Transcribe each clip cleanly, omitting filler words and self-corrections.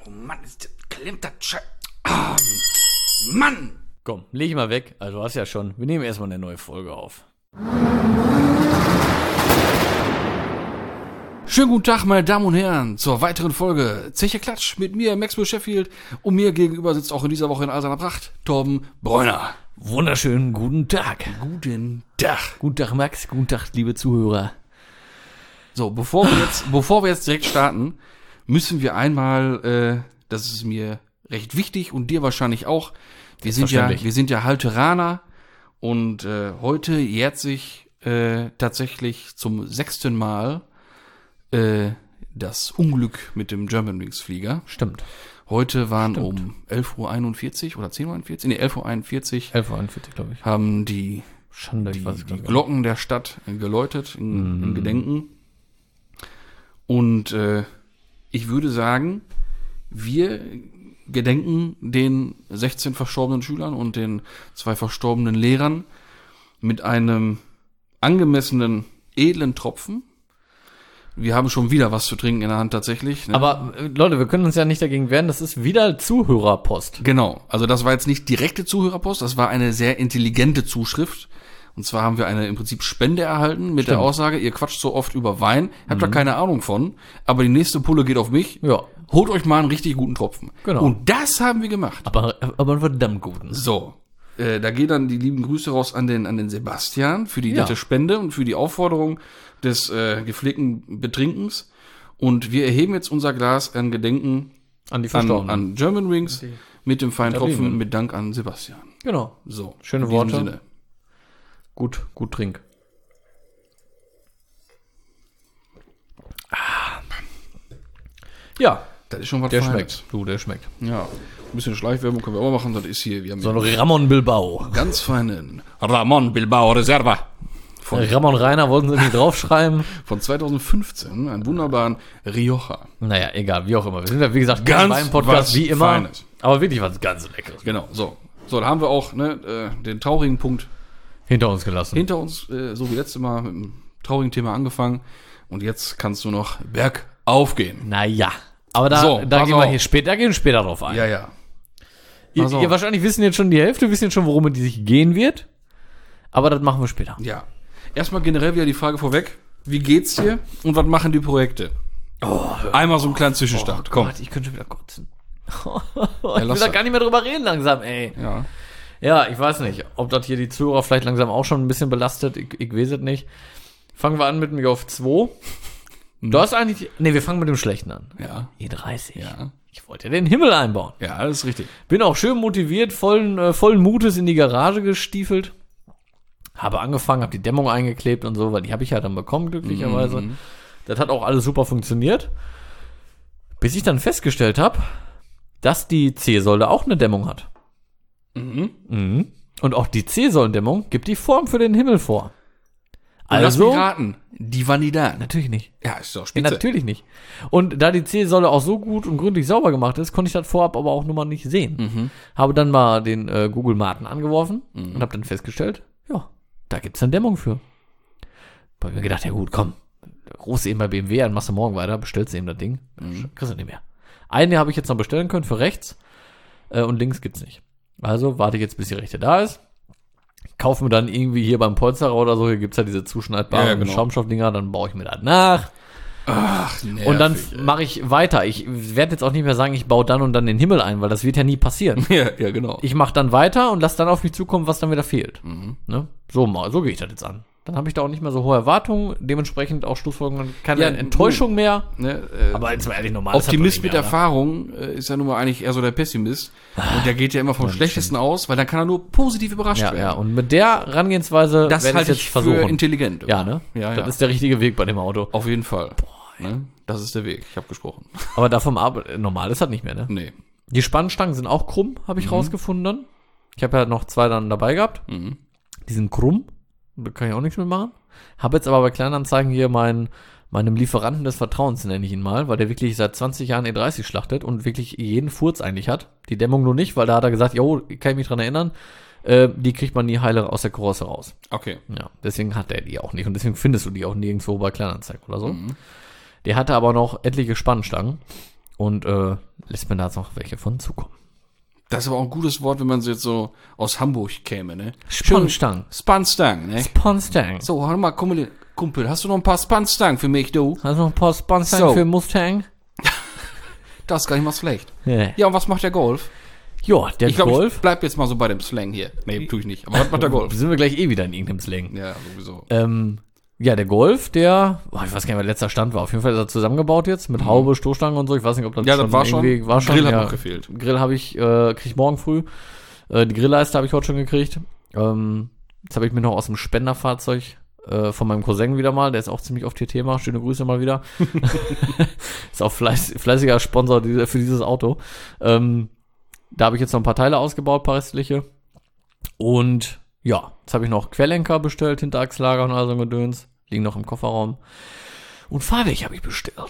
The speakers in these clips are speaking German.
Oh Mann, klemmt das Mann! Komm, leg ich mal weg. Also du hast ja schon. Wir nehmen erstmal eine neue Folge auf. Schönen guten Tag, meine Damen und Herren, zur weiteren Folge Zeche Klatsch mit mir, Maxwell Sheffield. Und mir gegenüber sitzt auch in dieser Woche in all seiner Pracht Torben Bräuner. Wunderschönen guten Tag. Guten Tag. Guten Tag, Max. Guten Tag, liebe Zuhörer. So, bevor wir jetzt direkt starten, müssen wir einmal, das ist mir recht wichtig und dir wahrscheinlich auch, wir sind ja Halteraner und heute jährt sich tatsächlich zum 6. Mal das Unglück mit dem Germanwings Flieger. Stimmt. Heute waren um 11.41 Uhr oder 10.41 Uhr, 11.41 Uhr, glaube ich. haben die Schande, ich weiß es gar die nicht. Glocken der Stadt geläutet in Gedenken. Und ich würde sagen, wir gedenken den 16 verstorbenen Schülern und den 2 verstorbenen Lehrern mit einem angemessenen, edlen Tropfen. Wir haben schon wieder was zu trinken in der Hand tatsächlich. Ne? Aber Leute, wir können uns ja nicht dagegen wehren, das ist wieder Zuhörerpost. Genau, also das war jetzt nicht direkte Zuhörerpost, das war eine sehr intelligente Zuschrift. Und zwar haben wir eine im Prinzip Spende erhalten mit der Aussage, ihr quatscht so oft über Wein, habt da keine Ahnung von, aber die nächste Pulle geht auf mich. Ja. Holt euch mal einen richtig guten Tropfen. Genau. Und das haben wir gemacht. Aber einen verdammt guten. So, da gehen dann die lieben Grüße raus an den Sebastian für die nette Spende und für die Aufforderung des gepflegten Betrinkens. Und wir erheben jetzt unser Glas an Gedenken An die Verstorbenen. an Germanwings mit dem feinen Tropfen Verbliebenen. mit Dank an Sebastian. Genau. So, Schöne in diesem Worte. Sinne. Gut trink. Ja, Das ist schon was der Feines. schmeckt. Der schmeckt. Ja, ein bisschen Schleichwerbung können wir auch machen. Das ist hier, wir haben So hier ein Ramon Bilbao. ganz feinen Ramon Bilbao Reserva Ramon Rainer wollten sie nicht draufschreiben. von 2015, einen wunderbaren Rioja. Naja, egal, wie auch immer. Wir sind ja, wie gesagt, Ganz beim Podcast was wie immer. Feines. Aber wirklich was ganz Leckeres. Genau, so, da haben wir auch den traurigen Punkt Hinter uns gelassen. hinter uns, so wie letztes Mal mit dem traurigen Thema angefangen. Und jetzt kannst du noch bergauf gehen. Naja. Aber da, So, da pass gehen wir auf. hier später, drauf ein. Ja. Ihr auf. wahrscheinlich wissen jetzt schon die Hälfte, wissen jetzt schon, worum es sich gehen wird. Aber das machen wir später. Ja. Erstmal generell wieder die Frage vorweg. Wie geht's dir und was machen die Projekte? Einmal so einen kleinen Zwischenstand. Komm. Gott, ich könnte schon wieder kotzen. ich lass will da das. gar nicht mehr drüber reden langsam, ey. Ja. Ja, ich weiß nicht, ob das hier die Zuhörer vielleicht langsam auch schon ein bisschen belastet. Ich weiß es nicht. Fangen wir an mit dem auf 2. Du hast eigentlich... Nee, wir fangen mit dem Schlechten an. Ja. E30. Ja. Ich wollte ja den Himmel einbauen. Ja, das ist richtig. Bin auch schön motiviert, vollen Mutes in die Garage gestiefelt. Habe angefangen, habe die Dämmung eingeklebt und so, weil die habe ich ja dann bekommen, glücklicherweise. Das hat auch alles super funktioniert. Bis ich dann festgestellt habe, dass die C-Säule auch eine Dämmung hat. Und auch die C-Säulendämmung gibt die Form für den Himmel vor. Und lass mich Also, raten, die waren nie da. natürlich nicht. Ja, ist doch Ja, spitze. natürlich nicht. Und da die C-Säule auch so gut und gründlich sauber gemacht ist, konnte ich das vorab aber auch nur mal nicht sehen. Habe dann mal den Google Maten angeworfen und habe dann festgestellt, ja, da gibt's eine Dämmung für. Hab mir gedacht, ja gut, komm, rufst du eben bei BMW an, machst du morgen weiter, bestellst du eben das Ding, kriegst du nicht mehr. Eine habe ich jetzt noch bestellen können für rechts und links gibt's nicht. Also warte ich jetzt, bis die rechte da ist. Kaufe mir dann irgendwie hier beim Polsterer oder so, hier gibt's ja diese zuschneidbaren Schaumstoffdinger, dann baue ich mir das nach. Ach, nervig, Und dann mache ich weiter. Ich werde jetzt auch nicht mehr sagen, ich baue dann und dann den Himmel ein, weil das wird ja nie passieren. Ja, genau. Ich mache dann weiter und lass dann auf mich zukommen, was dann wieder fehlt. Ne? So gehe ich das jetzt an. Dann habe ich da auch nicht mehr so hohe Erwartungen, dementsprechend auch Schlussfolgerungen, keine Ja, Enttäuschung mehr. Ne, Aber jetzt mal ehrlich, normal Optimist mit Erfahrung ist ja nun mal eigentlich eher so der Pessimist. Und der geht ja immer vom Schlechtesten aus, weil dann kann er nur positiv überrascht Ja, werden. ja, und mit der Herangehensweise Das werde halte ich ich jetzt für versuchen. intelligent. Ja, ne? Ja, Das ist der richtige Weg bei dem Auto. auf jeden Fall. Ne? Das ist der Weg. Ich habe gesprochen. Aber davon normal ist das nicht mehr, ne? Nee. Die Spannstangen sind auch krumm, habe ich rausgefunden dann. Ich habe ja noch 2 dann dabei gehabt. Die sind krumm. Da kann ich auch nichts mehr machen. Habe jetzt aber bei Kleinanzeigen hier meinem Lieferanten des Vertrauens, nenne ich ihn mal, weil der wirklich seit 20 Jahren E30 schlachtet und wirklich jeden Furz eigentlich hat. Die Dämmung nur nicht, weil da hat er gesagt, jo, kann ich mich dran erinnern, die kriegt man nie heile aus der Karosse raus. Okay. Ja, deswegen hat er die auch nicht und deswegen findest du die auch nirgendwo bei Kleinanzeigen oder so. Der hatte aber noch etliche Spannstangen und lässt mir da jetzt noch welche von zukommen. Das ist aber auch ein gutes Wort, wenn man so jetzt so aus Hamburg käme, ne? Spanstang. Spanstang, ne? Spanstang. So, hör mal, Kumpel, hast du noch ein paar Spanstang für mich, du? Hast du noch ein paar Spanstang So. für Mustang? Das ist gar nicht mal schlecht. Ja. Ja, und was macht der Golf? Ja, der Ich glaube, Golf. ich bleib jetzt mal so bei dem Slang hier. Nee, tue ich nicht. Aber was macht der Golf? Sind wir gleich wieder in irgendeinem Slang. Ja, sowieso. Ja, der Golf, ich weiß gar nicht, was letzter Stand war. Auf jeden Fall ist er zusammengebaut jetzt mit Haube, Stoßstange und so. Ich weiß nicht, ob das Ja, das war schon. irgendwie war schon. Grill hat ja, noch gefehlt. Grill habe ich, krieg ich morgen früh. Die Grillleiste habe ich heute schon gekriegt. Jetzt habe ich mir noch aus dem Spenderfahrzeug von meinem Cousin wieder mal, der ist auch ziemlich oft hier Thema. Schöne Grüße mal wieder. Ist auch fleißiger Sponsor für dieses Auto. Da habe ich jetzt noch ein paar Teile ausgebaut, ein paar restliche. Und ja, jetzt habe ich noch Querlenker bestellt, Hinterachslager und all so ein Gedöns. Liegen noch im Kofferraum. Und Fahrwerk habe ich bestellt.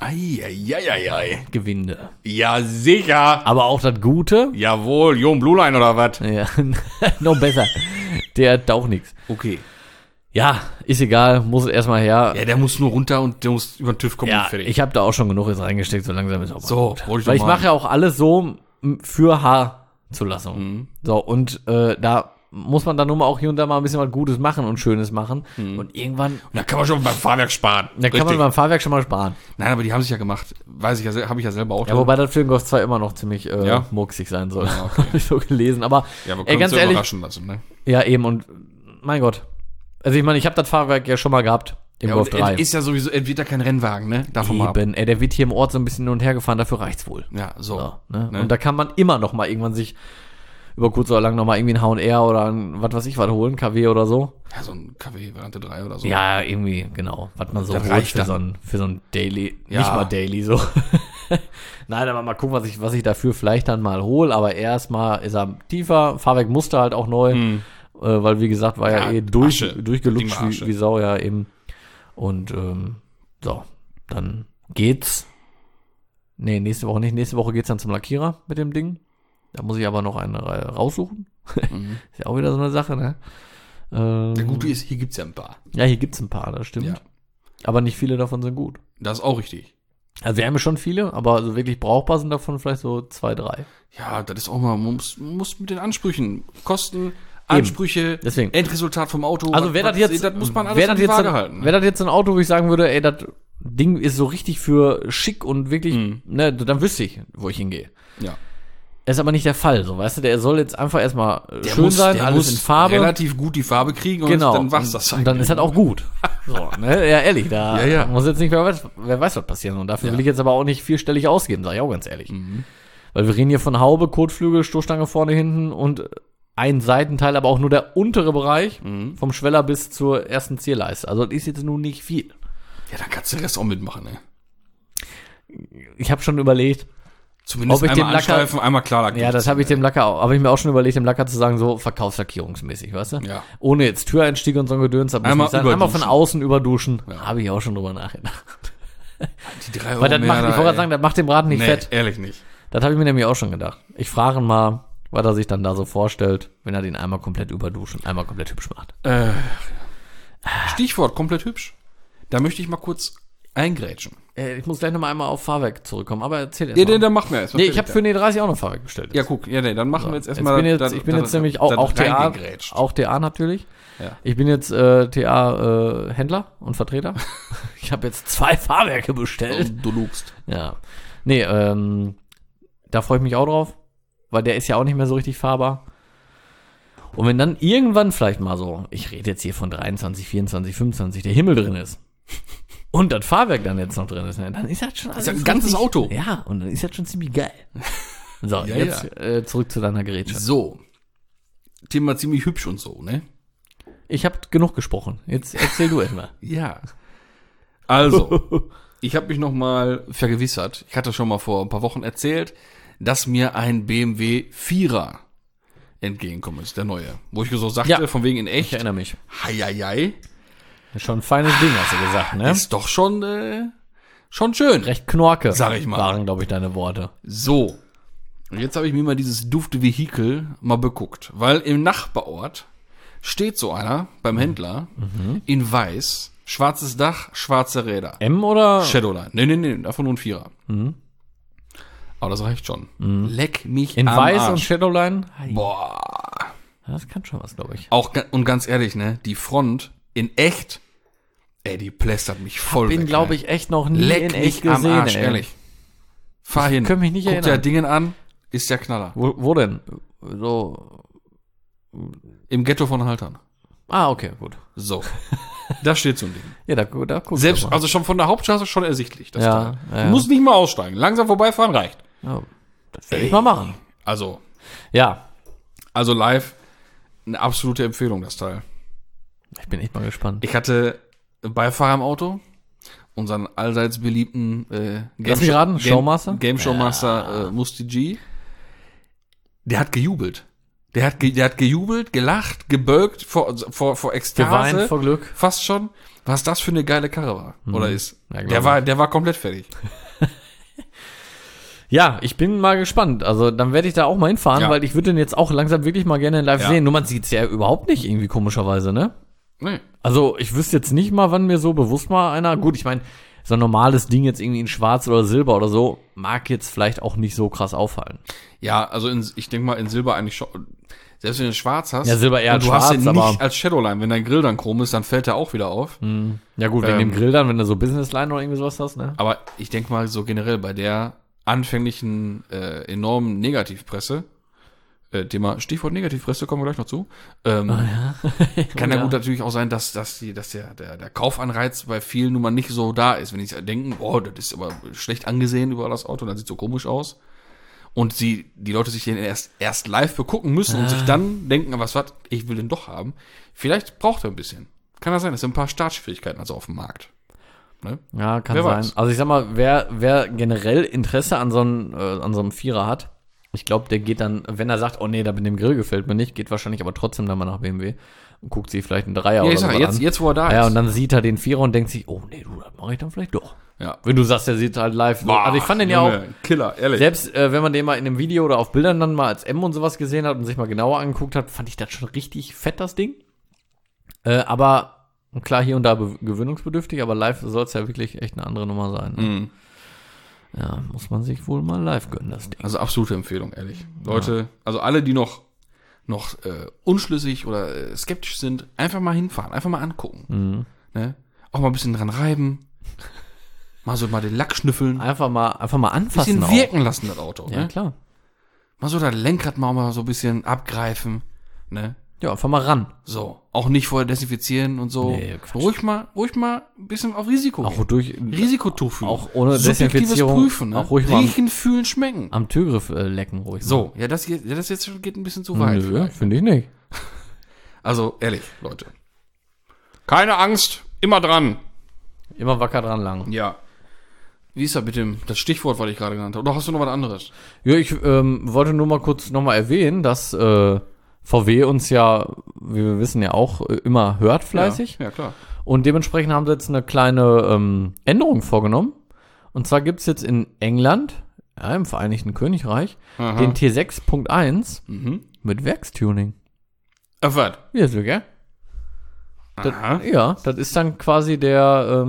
Eieieiei. Gewinde. Ja, sicher. Aber auch das Gute. Jawohl, Jon Blue Line oder was? Ja, noch besser. Der hat auch nichts. Okay. Ja, ist egal, muss erstmal her. Ja, der muss nur runter und der muss über den TÜV kommen Ja, und fertig. ich habe da auch schon genug jetzt reingesteckt, so langsam ist auch mal So, gut. wollte ich Weil doch ich mal. mache ja auch alles so für Haarzulassung. So, und da muss man dann nur mal auch hier und da mal ein bisschen was Gutes machen und Schönes machen. Und irgendwann, Und da kann man schon beim Fahrwerk sparen. da kann man beim Fahrwerk schon mal sparen. Nein, aber die haben sich ja gemacht. Weiß ich ja, habe ich ja selber auch. Ja, wobei das für den Golf 2 immer noch ziemlich Ja? murksig sein soll. Ja, okay. Habe ich so gelesen. Aber Ja, wir ey, können uns ganz ja ehrlich, überraschen lassen, ne? ja eben und mein Gott. Also ich meine, ich habe das Fahrwerk ja schon mal gehabt im Ja, Golf und 3. ist ja sowieso, wird ja kein Rennwagen, ne? Davon mal ab. Eben, der wird hier im Ort so ein bisschen hin und her gefahren, dafür reicht's wohl. Ja, so. So, ne? Ne? Und da kann man immer noch mal irgendwann sich über kurz oder lang noch mal irgendwie ein H&R oder ein, was weiß ich, was holen, KW oder so. Ja, so ein KW Variante 3 oder so. Ja, irgendwie, genau. Was man so Das holt reicht für dann. so ein Daily, Ja. nicht mal Daily so. Nein, aber mal gucken, was ich dafür vielleicht dann mal hole. Aber erstmal ist er tiefer, Fahrwerkmuster halt auch neu. Weil, wie gesagt, war ja Ja, durchgelutscht Ding war Asche. wie Sau, ja eben. Und so, dann geht's. Nee, nächste Woche nicht. Nächste Woche geht's dann zum Lackierer mit dem Ding. Da muss ich aber noch eine raussuchen. Ist ja auch wieder so eine Sache, ne? Der Gute ist, hier gibt's ja ein paar. Ja, hier gibt's ein paar, das stimmt. Ja. Aber nicht viele davon sind gut. Das ist auch richtig. Also wir haben ja schon viele, aber so wirklich brauchbar sind davon vielleicht so 2, 3. Ja, das ist auch mal, man muss mit den Ansprüchen, Kosten, Ansprüche, Deswegen. Endresultat vom Auto. Also wer das jetzt, das muss man alles wer auf das die jetzt, Waage halten. wäre das jetzt ein Auto, wo ich sagen würde, ey, das Ding ist so richtig für schick und wirklich, ne, dann wüsste ich, wo ich hingehe. Ja. Das ist aber nicht der Fall, so, weißt du, der soll jetzt einfach erstmal Der schön muss, sein, der alles muss in Farbe. relativ gut die Farbe kriegen und Genau. dann war's das. Und dann ist das auch gut. So, ne, ja, ehrlich, da Ja. muss jetzt nicht, wer weiß, was passieren. Und dafür will ich jetzt aber auch nicht vierstellig ausgeben, sag ich auch ganz ehrlich. Weil wir reden hier von Haube, Kotflügel, Stoßstange vorne, hinten und ein Seitenteil, aber auch nur der untere Bereich vom Schweller bis zur ersten Zierleiste. Also das ist jetzt nun nicht viel. Ja, dann kannst du den Rest auch mitmachen, ne? Ich habe schon überlegt, Zumindest Ob ich einmal dem Lacker- anstreifen, einmal klar lackieren. ja, das habe ich dem Lacker, habe ich mir auch schon überlegt, dem Lacker zu sagen, so verkaufslackierungsmäßig, weißt du? Ja. Ohne jetzt Türeinstieg und so ein Gedöns, aber Einmal einmal von überduschen. außen überduschen. Habe ich auch schon drüber nachgedacht. Die 3 Euro Weil das mehr macht, ich da, wollte gerade ey. sagen, das macht dem Braten nicht Nee, fett. ehrlich nicht. Das habe ich mir nämlich auch schon gedacht. Ich frage ihn mal, was er sich dann da so vorstellt, wenn er den einmal komplett überduscht und einmal komplett hübsch macht. Stichwort, komplett hübsch. Da möchte ich mal kurz eingrätschen. Ich muss gleich nochmal einmal auf Fahrwerk zurückkommen, aber erzähl erst Ja, mal. dann machen wir erst. Nee, ich habe für den E30 auch noch Fahrwerk bestellt. Ja, guck, ja, nee, dann machen wir jetzt Jetzt erstmal. ich bin jetzt nämlich auch TA, auch TA natürlich. Ja. Ich bin jetzt TA Händler und Vertreter. Ich habe jetzt 2 Fahrwerke bestellt. Du lugst. Ja. Nee, da freue ich mich auch drauf, weil der ist ja auch nicht mehr so richtig fahrbar. Und wenn dann irgendwann vielleicht mal so, ich rede jetzt hier von 23, 24, 25, der Himmel drin ist und das Fahrwerk dann jetzt noch drin ist, ne, dann ist das schon alles ja ein ganzes richtig- Auto. Ja, und dann ist das schon ziemlich geil. So, Ja, jetzt zurück zu deiner Gerätschaft. So. Thema ziemlich hübsch und so, ne? Ich habe genug gesprochen. Jetzt erzähl du erstmal. Ja. Also, ich habe mich noch mal vergewissert. Ich hatte schon mal vor ein paar Wochen erzählt, dass mir ein BMW 4er entgegenkommen ist, der neue. Wo ich so sagte, Ja. von wegen in Ich echt, erinnere mich. heieiei, Schon ein feines Ding, hast du gesagt, ne? ist doch schon schön. Recht knorke, Sag ich mal. waren, glaube ich, deine Worte. So. Und jetzt habe ich mir mal dieses dufte Vehikel mal beguckt, weil im Nachbarort steht so einer beim Händler in weiß, schwarzes Dach, schwarze Räder. M oder? Shadowline. Nee, davon nur ein Vierer. Aber das reicht schon. Leck mich In am Weiß Arsch. und Shadowline? Boah. Das kann schon was, glaube ich. Auch, und ganz ehrlich, ne, die Front in echt, die plästert mich voll Bin, weg. glaube ne? ich, echt noch nie Leck in echt mich am gesehen, Arsch, ey. ehrlich. Fahr hin. kann mich nicht Guck dir erinnern. Dingen an, ist der Knaller. Wo denn? So. Im Ghetto von Haltern. Ah, okay, gut. So. Da steht so ein Ding. Ja, da guck Selbst, ich mal. also schon von der Hauptstraße schon ersichtlich. Das Ja, Teil. ja. Du musst nicht mal aussteigen. Langsam vorbeifahren reicht. Ja, das werde ich mal machen. Also Ja, live, eine absolute Empfehlung, das Teil. ich bin echt mal gespannt. Ich hatte Beifahrer im Auto, unseren allseits beliebten Lass mich raten, Showmaster? Game Showmaster Musti G. Der hat gejubelt. Der hat gejubelt, gelacht, gebölkt vor Ekstase. Geweint vor Glück. Fast schon. Was das für eine geile Karre war. Oder ist. Ja, glaub Der war komplett fertig. Ja, ich bin mal gespannt. Also dann werde ich da auch mal hinfahren, Ja. weil ich würde den jetzt auch langsam wirklich mal gerne live Ja. sehen. Nur man sieht es ja überhaupt nicht irgendwie komischerweise, ne? Nee. Also ich wüsste jetzt nicht mal, wann mir so bewusst mal einer, gut, ich meine, so ein normales Ding jetzt irgendwie in Schwarz oder Silber oder so, mag jetzt vielleicht auch nicht so krass auffallen. Ja, also ich denke mal in Silber eigentlich schon. Selbst wenn du schwarz hast. Ja, Silber eher und du als hast den schwarz, nicht aber- als Shadowline. Wenn dein Grill dann chrom ist, dann fällt der auch wieder auf. Ja gut, wegen dem Grill dann, wenn du so Businessline oder irgendwie sowas hast, ne? Aber ich denke mal so generell bei der anfänglichen enormen Negativpresse, Thema Stichwort Negativpresse, kommen wir gleich noch zu, kann ja gut natürlich auch sein, dass der Kaufanreiz bei vielen nun mal nicht so da ist. Wenn die denken, boah, das ist aber schlecht angesehen über das Auto, das sieht so komisch aus. Und die Leute sich den erst live begucken müssen und sich dann denken, was, ich will den doch haben. Vielleicht braucht er ein bisschen. Kann das sein, es sind ein paar Startschwierigkeiten also auf dem Markt. Ne? Ja, kann Wer sein. weiß. Also ich sag mal, wer generell Interesse an so einem Vierer hat, ich glaube, der geht dann, wenn er sagt, oh nee, da mit dem Grill gefällt mir nicht, geht wahrscheinlich aber trotzdem dann mal nach BMW und guckt sich vielleicht einen Dreier Ja, oder ich so sag, an. jetzt wo er da ist. Ja, und dann sieht er den Vierer und denkt sich, oh nee, du, das mache ich dann vielleicht doch. Ja. Wenn du sagst, der sieht halt live so. Boah, Also ich fand den ja auch, Junge, Killer, ehrlich. selbst wenn man den mal in einem Video oder auf Bildern dann mal als M und sowas gesehen hat und sich mal genauer angeguckt hat, fand ich das schon richtig fett, das Ding. Aber klar, hier und da gewöhnungsbedürftig, aber live soll es ja wirklich echt eine andere Nummer sein. Ne? Mhm. Ja, muss man sich wohl mal live gönnen, das Ding. Also absolute Empfehlung, ehrlich. Leute, also alle, die noch unschlüssig oder skeptisch sind, einfach mal hinfahren, einfach mal angucken. Ne? Auch mal ein bisschen dran reiben. Mal den Lack schnüffeln. Einfach mal Ein anfassen. bisschen wirken lassen, das Auto. Ja, Ne? klar. Mal so das Lenkrad mal so ein bisschen abgreifen. Ne? Ja, einfach mal ran. So. Auch nicht vorher desinfizieren und so. Nee, Quatsch. ruhig mal ein bisschen auf Risiko Auch gehen. durch Risikotuch fühlen. auch ohne Subjektives Desinfizierung. Prüfen. Ne? Auch ruhig mal Riechen, fühlen, schmecken. am Türgriff lecken ruhig. So. Ja, das jetzt schon geht ein bisschen zu mal. weit. Nö, vielleicht. finde ich nicht. Also, ehrlich, Leute. Keine Angst, immer dran. Immer wacker dran lang. Ja. Wie ist das mit das Stichwort, was ich gerade genannt habe? Oder hast du noch was anderes? Ja, ich wollte nur mal kurz nochmal erwähnen, dass VW uns ja, wie wir wissen, ja auch immer hört fleißig. Ja, klar. Und dementsprechend haben sie jetzt eine kleine Änderung vorgenommen. Und zwar gibt's jetzt in England, ja, im Vereinigten Königreich, Aha. den T6.1 Mhm. mit Werkstuning. Ach, was? Ja, so, gell? Aha. Ja, das ist dann quasi der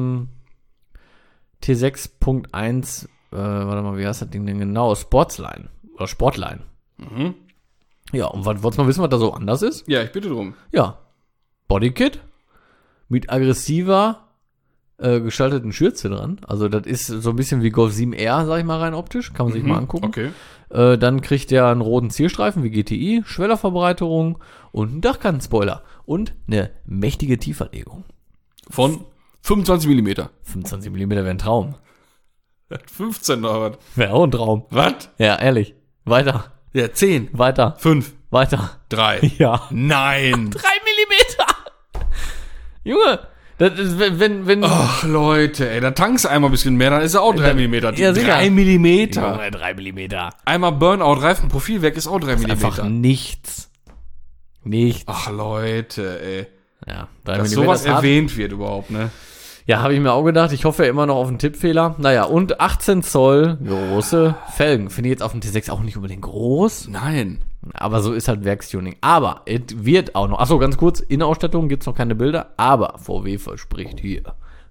T6.1, warte mal, wie heißt das Ding denn genau? Sportsline. Oder Sportline. Mhm. Ja, und wolltest du mal wissen, was da so anders ist? Ja, ich bitte drum. Ja. Bodykit mit aggressiver gestalteten Schürze dran. Also das ist so ein bisschen wie Golf 7R, sag ich mal, rein optisch. Kann man sich mal angucken. Okay. Dann kriegt er einen roten Zielstreifen wie GTI, Schwellerverbreiterung und einen Dachkantenspoiler. Und eine mächtige Tieferlegung. Von 25 Millimeter. 25 mm wäre ein Traum. 15 oder was? Wäre auch ein Traum. Was? Ja, ehrlich. Weiter. Ja, 10. Weiter. 5. Weiter. 3. Ja. Nein. 3 Millimeter. Junge, das ist, wenn Ach, Leute, ey, da tankst du einmal ein bisschen mehr, dann ist er auch 3 Millimeter. Ja, sicher. 3 Millimeter. Junge, 3 Millimeter. Einmal Burnout, Reifenprofil weg, ist auch 3 Einfach Millimeter. nichts. Nichts. Ach, Leute, ey. Ja, 3 Dass Millimeter sowas ist hart. erwähnt wird überhaupt, ne? Ja, habe ich mir auch gedacht. Ich hoffe ja immer noch auf einen Tippfehler. Naja, und 18 Zoll große Felgen. Finde ich jetzt auf dem T6 auch nicht unbedingt groß. Nein. Aber so ist halt Werkstuning. Aber es wird auch noch. Achso, ganz kurz. Innenausstattung gibt's noch keine Bilder. Aber VW verspricht hier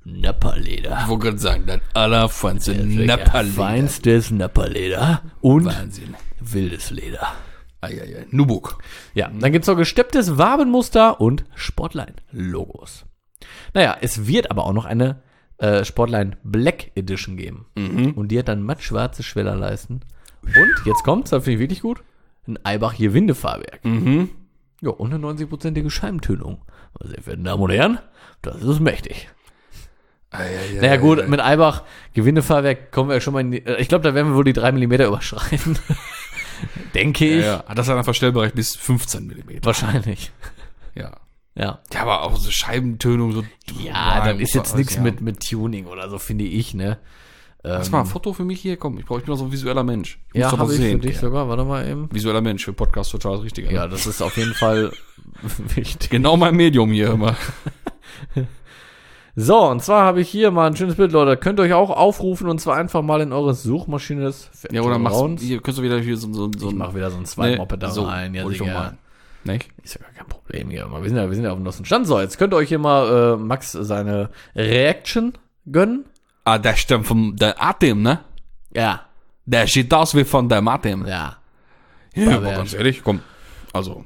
Nappa-Leder. Ich wollte gerade sagen, das allerfeinste Nappa-Leder. Feinstes Nappa-Leder und Wahnsinn. wildes Leder. Eieiei. Nubuk. Ja, dann gibt's noch gestepptes Wabenmuster und Sportline-Logos. Naja, es wird aber auch noch eine Sportline Black Edition geben. Und die hat dann mattschwarze Schwellerleisten. Und, jetzt kommt's, das finde ich wirklich gut, ein Eibach-Gewindefahrwerk. Ja, und eine 90%ige Scheibentönung. Sehr verehrten Damen und Herren, das ist mächtig. Naja gut, mit Eibach Gewindefahrwerk kommen wir ja schon mal in die, ich glaube, da werden wir wohl die 3 mm überschreiten. Denke ich. Ja. Hat das einen Verstellbereich bis 15 mm. Wahrscheinlich. Ja. Ja. Ja, aber auch so Scheibentönung, so. Ja, das ist jetzt nichts mit Tuning oder so, finde ich, ne? Mach mal ein Foto für mich hier, komm. Ich bin doch so ein visueller Mensch. Ich Ja, muss doch habe was ich sehen. für dich sogar, warte mal eben. Visueller Mensch, für Podcast total das Richtige. Ja, das ist auf jeden Fall wichtig. Genau mein Medium hier immer. So, und zwar habe ich hier mal ein schönes Bild, Leute. Könnt ihr euch auch aufrufen und zwar einfach mal in eure Suchmaschine des Ja, oder Vertrauens. hier kannst du wieder hier so Ich mach wieder so ein Zweitmoped da so, rein. Ja, wollte ich doch Digga. mal. Nicht? Ist ja gar kein Problem hier. Wir sind ja auf dem neuesten Stand. So, jetzt könnt ihr euch hier mal Max seine Reaction gönnen. Ah, der stimmt vom der Atem, ne? Ja. Der sieht aus wie von der Atem. Ja. Ja, aber ganz ehrlich, komm. Also,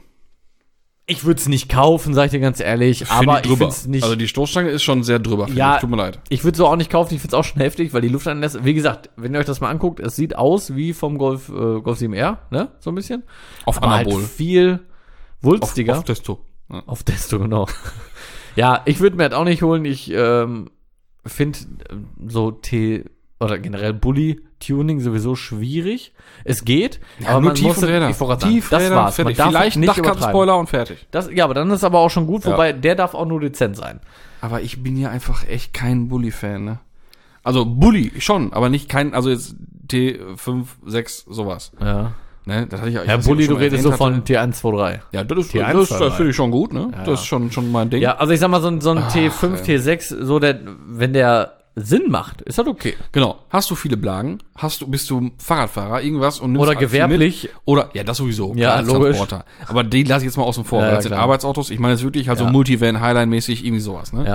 Ich würde es nicht kaufen, sag ich dir ganz ehrlich. Aber ich finde es nicht. Also die Stoßstange ist schon sehr drüber. Ja, tut mir leid. Ich würde es so auch nicht kaufen. Ich finde es auch schon heftig, weil die Lufteinlässe, wie gesagt, wenn ihr euch das mal anguckt, es sieht aus wie vom Golf 7R, ne? So ein bisschen. Auf Aber Anabol. halt viel wulstiger. Auf Testo. Ja. Auf Desto, genau. Ja, ich würde mir das auch nicht holen. Ich finde so oder generell Bully-Tuning sowieso schwierig. Es geht, aber nur man muss Tiefräder. Ich wollte gerade sagen, das Tiefräder, war's. fertig. Man darf Vielleicht nicht übertreiben. Dachkantenspoiler und fertig. Ja, aber dann ist aber auch schon gut, wobei der darf auch nur dezent sein. Aber ich bin ja einfach echt kein Bully-Fan, ne? Also Bully schon, aber nicht also jetzt T5, 6, sowas. Ja. Ne? Das hatte ich Herr Bulli, du redest so von T1, 2, 3. Ja, das ist, T1, das 2, 3. finde ich schon gut, ne? Ja. Das ist schon mein Ding. Ja, also ich sag mal, so ein T5, T6, so wenn der Sinn macht, ist das okay. Genau. Hast du viele Blagen? Bist du Fahrradfahrer, irgendwas und nimmst Oder halt viel gewerblich. mit? Oder, ja, das sowieso. Ja, als logisch. Transporter. Aber die lasse ich jetzt mal außen vor. Ja, weil das sind klar. Arbeitsautos. Ich meine jetzt wirklich halt so Ja. Multivan, Highline-mäßig, irgendwie sowas, ne?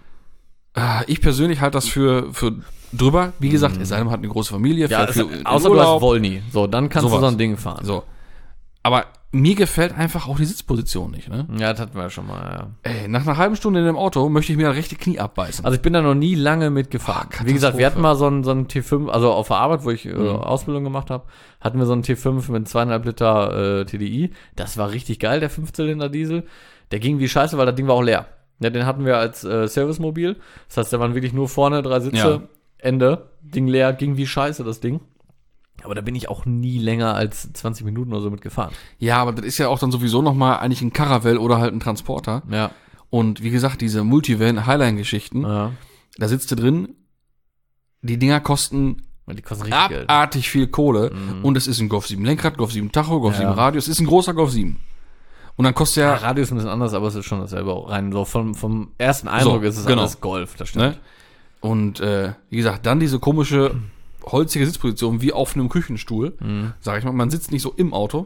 Ja. Ich persönlich halte das für drüber. Wie gesagt, es sei denn, man hat eine große Familie. Ja, fährt viel in außer du Urlaub. hast Wollny. So, dann kannst Sowas. du so ein Ding fahren. So. Aber mir gefällt einfach auch die Sitzposition nicht, ne? Ja, das hatten wir ja schon mal, ja. Ey, nach einer halben Stunde in dem Auto möchte ich mir das rechte Knie abbeißen. Also ich bin da noch nie lange mitgefahren. Katastrophe. Wie gesagt, wir hatten mal so ein T5, also auf der Arbeit, wo ich Ausbildung gemacht habe, hatten wir so einen T5 mit 2,5 Liter TDI. Das war richtig geil, der 5-Zylinder Diesel. Der ging wie scheiße, weil das Ding war auch leer. Ja, den hatten wir als Servicemobil. Das heißt, da waren wirklich nur vorne 3 Sitze, Ja. Ende. Ding leer, ging wie scheiße, das Ding. Aber da bin ich auch nie länger als 20 Minuten oder so mitgefahren. Ja, aber das ist ja auch dann sowieso nochmal eigentlich ein Caravelle oder halt ein Transporter. Ja. Und wie gesagt, diese Multivan-Highline-Geschichten, Ja. da sitzt du drin, die Dinger kosten Die kosten richtig Geld. abartig viel Kohle. Und es ist ein Golf 7 Lenkrad, Golf 7 Tacho, Golf 7 Radio. Es ist ein großer Golf 7. Und dann kostet Ja, ja, Radio ist ein bisschen anders, aber es ist schon dasselbe auch rein. So vom ersten Eindruck So, ist es genau. alles Golf, das stimmt. ne? Und wie gesagt, dann diese komische holzige Sitzposition wie auf einem Küchenstuhl. Sag ich mal, man sitzt nicht so im Auto.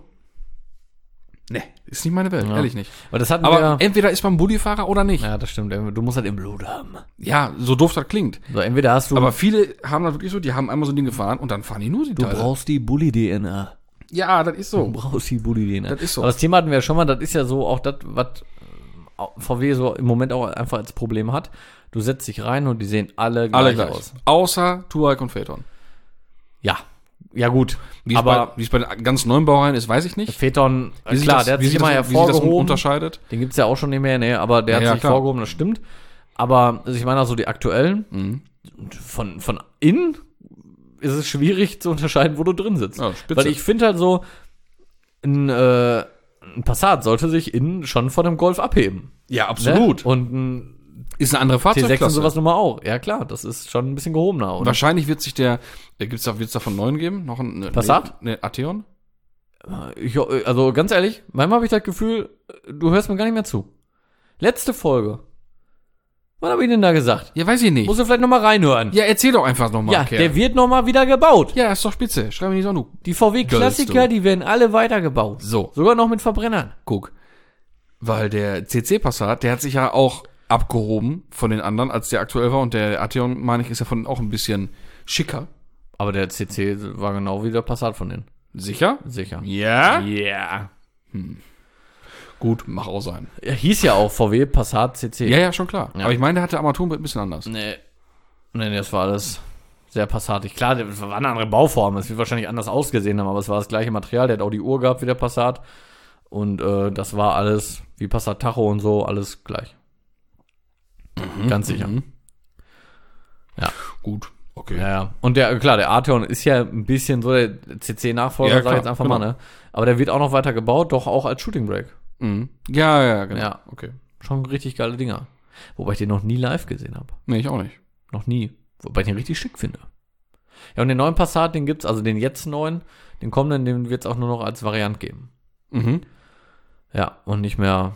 Ne, ist nicht meine Welt, Ja. ehrlich nicht. Aber das hatten Aber wir. entweder ist man Bullifahrer oder nicht. Ja, das stimmt. Du musst halt im Blut haben. Ja, so doof das klingt. So, entweder hast du. Aber viele haben das wirklich so, die haben einmal so ein Ding gefahren und dann fahren die nur die Teile. brauchst die Bully-DNA. Ja, das ist Du so. brauchst die Bully-DNA. Das ist so. Aber das Thema hatten wir ja schon mal. Das ist ja so auch das, was VW so im Moment auch einfach als Problem hat. Du setzt dich rein und die sehen alle Alle gleich gleich. aus. Außer Touareg und Phaeton. Ja. Ja, gut. Wie es Aber bei den ganz neuen Baureihen ist, weiß ich nicht. Phaeton, Wie klar, der hat sich immer wie sich das hervorgehoben. unterscheidet. Den gibt's ja auch schon nicht mehr, ne, aber der Ja, hat sich klar. hervorgehoben, das stimmt. Aber also ich meine auch so die aktuellen, von innen ist es schwierig zu unterscheiden, wo du drin sitzt. Ja, spitze. Weil ich finde halt so, ein Passat sollte sich innen schon von einem Golf abheben. Ja, Ne? Und ein Ist eine andere T6 und Fahrzeugklasse. sowas nun mal auch. Ja klar, das ist schon ein bisschen gehobener. Und Wahrscheinlich wird sich wird's da von neuen geben? Noch ein Passat? Ne, Atheon? also ganz ehrlich, manchmal habe ich das Gefühl, du hörst mir gar nicht mehr zu. Letzte Folge. Was habe ich denn da gesagt? Ja, weiß ich nicht. Musst du vielleicht noch mal reinhören. Ja, erzähl doch einfach nochmal. Ja, der wird noch mal wieder gebaut. Ja, ist doch spitze. Schreib mir nicht so an. Die VW-Klassiker, du. die werden alle weitergebaut. So, Sogar noch mit Verbrennern. guck. Weil der CC Passat, der hat sich ja auch abgehoben von den anderen, als der aktuell war. Und der Arteon, meine ich, ist ja von auch ein bisschen schicker. Aber der CC war genau wie der Passat von denen. Sicher? Sicher. Ja? Ja. Gut, mach auch sein. Er hieß ja auch VW Passat CC. Ja, schon klar. Ja. Aber ich meine, der hatte Armaturenbrett ein bisschen anders. Nee, das war alles sehr passatig. Klar, das war eine andere Bauform. Es wird wahrscheinlich anders ausgesehen haben, aber es war das gleiche Material. Der hat auch die Uhr gehabt wie der Passat. Und das war alles wie Passat Tacho und so, alles gleich. Ganz sicher. Ja. Gut, okay. Ja. Und der Arteon ist ja ein bisschen so der CC-Nachfolger, sag ich jetzt einfach mal, ne? Aber der wird auch noch weiter gebaut, doch auch als Shooting Brake. Mhm. Ja, genau. Ja, okay. Schon richtig geile Dinger. Wobei ich den noch nie live gesehen habe. Nee, ich auch nicht. Noch nie. Wobei ich den richtig schick finde. Ja, und den neuen Passat, den gibt's, also den jetzt neuen, den kommenden, den wird's auch nur noch als Variant geben. Mhm. Ja, und nicht mehr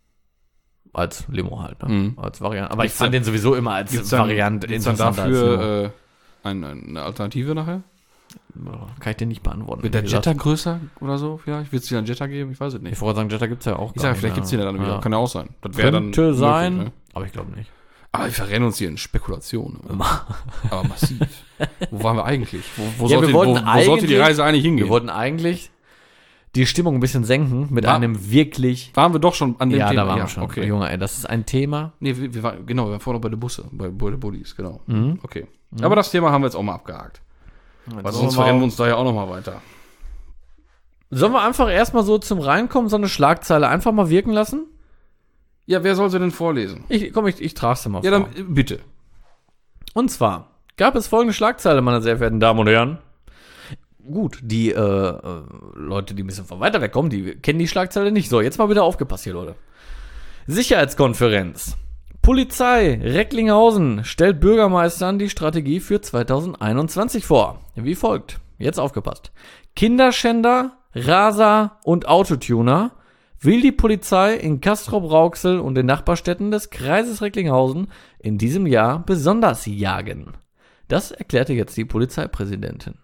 als Limo halt, ne? Mhm. Als Variante. Aber ich fand den sowieso immer als Variante Gibt's dann interessanter dafür eine Alternative nachher? kann ich dir nicht beantworten. Wird der Jetta größer oder so vielleicht? Wird es wieder einen Jetta geben? Ich weiß es nicht. Ich wollte sagen, Jetta gibt's ja auch. Ich sage, vielleicht gibt's den ja dann wieder. Kann ja auch sein. Das wäre dann Könnte sein, möglich, ne? aber ich glaube nicht. Aber wir verrennen uns hier in Spekulationen. Aber massiv. Wo waren wir eigentlich? Wo Ja, sollte die Reise eigentlich hingehen? Wir wollten eigentlich die Stimmung ein bisschen senken mit einem wirklich... Waren wir doch schon an dem Ja, Thema? da waren wir schon. Okay. Junge, ey, das ist ein Thema. Nee, wir waren vorher noch bei den Busse, bei den Bullis, genau. Mhm. Okay. Aber das Thema haben wir jetzt auch mal abgehakt. Weil sonst verrennen wir uns da ja auch noch mal weiter. Sollen wir einfach erstmal so zum Reinkommen so eine Schlagzeile einfach mal wirken lassen? Ja, wer soll sie denn vorlesen? Ich trage sie mal Ja, vor. dann bitte. Und zwar gab es folgende Schlagzeile, meine sehr verehrten Damen und Herren. Gut, die Leute, die ein bisschen von weiter weg kommen, die kennen die Schlagzeile nicht. So, jetzt mal wieder aufgepasst hier, Leute. Sicherheitskonferenz. Polizei Recklinghausen stellt Bürgermeistern die Strategie für 2021 vor. Wie folgt. Jetzt aufgepasst. Kinderschänder, Raser und Autotuner will die Polizei in Castrop-Rauxel und den Nachbarstädten des Kreises Recklinghausen in diesem Jahr besonders jagen. Das erklärte jetzt die Polizeipräsidentin.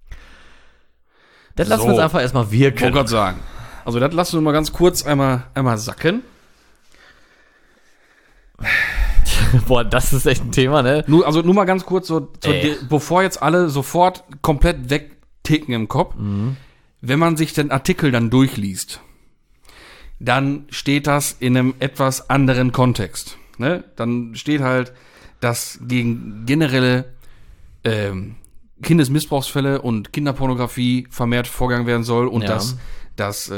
Das lassen wir uns einfach erstmal wirken. Ich wollte gerade sagen. Also das lassen wir mal ganz kurz einmal sacken. Boah, das ist echt ein Thema, ne? Nur mal ganz kurz, bevor jetzt alle sofort komplett wegticken im Kopf. Wenn man sich den Artikel dann durchliest, dann steht das in einem etwas anderen Kontext. Ne? Dann steht halt, dass gegen generelle Kindesmissbrauchsfälle und Kinderpornografie vermehrt vorgegangen werden soll und dass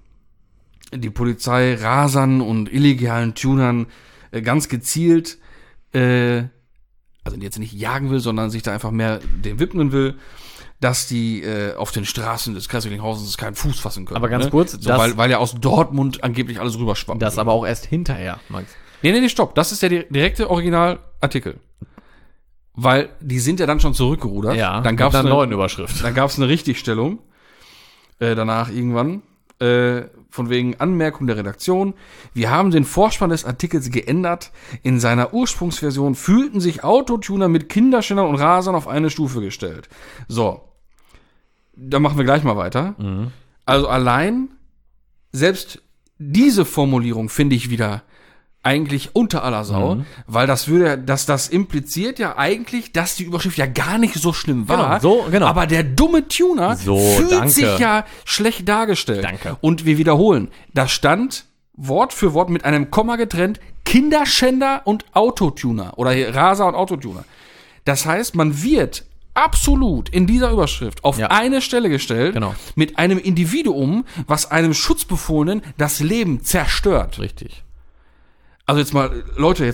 die Polizei Rasern und illegalen Tunern ganz gezielt, also jetzt nicht jagen will, sondern sich da einfach mehr dem widmen will, dass die auf den Straßen des Kreises Recklinghausen keinen Fuß fassen können. Aber ganz kurz, so, weil ja aus Dortmund angeblich alles rüberschwappt. Das aber auch erst hinterher, Max. Nee, stopp. Das ist der direkte Originalartikel. Weil die sind ja dann schon zurückgerudert. Ja, dann gab's eine neuen Überschrift. Dann gab's eine Richtigstellung danach irgendwann. Von wegen Anmerkung der Redaktion. Wir haben den Vorspann des Artikels geändert. In seiner Ursprungsversion fühlten sich Autotuner mit Kinderschändern und Rasern auf eine Stufe gestellt. So. Dann machen wir gleich mal weiter. Also allein, selbst diese Formulierung finde ich wieder eigentlich unter aller Sau, weil das impliziert ja eigentlich, dass die Überschrift ja gar nicht so schlimm war. Genau. Aber der dumme Tuner fühlt sich ja schlecht dargestellt. Danke. Und wir wiederholen, da stand Wort für Wort mit einem Komma getrennt Kinderschänder und Autotuner oder Raser und Autotuner. Das heißt, man wird absolut in dieser Überschrift auf eine Stelle gestellt mit einem Individuum, was einem Schutzbefohlenen das Leben zerstört. Richtig. Also Leute,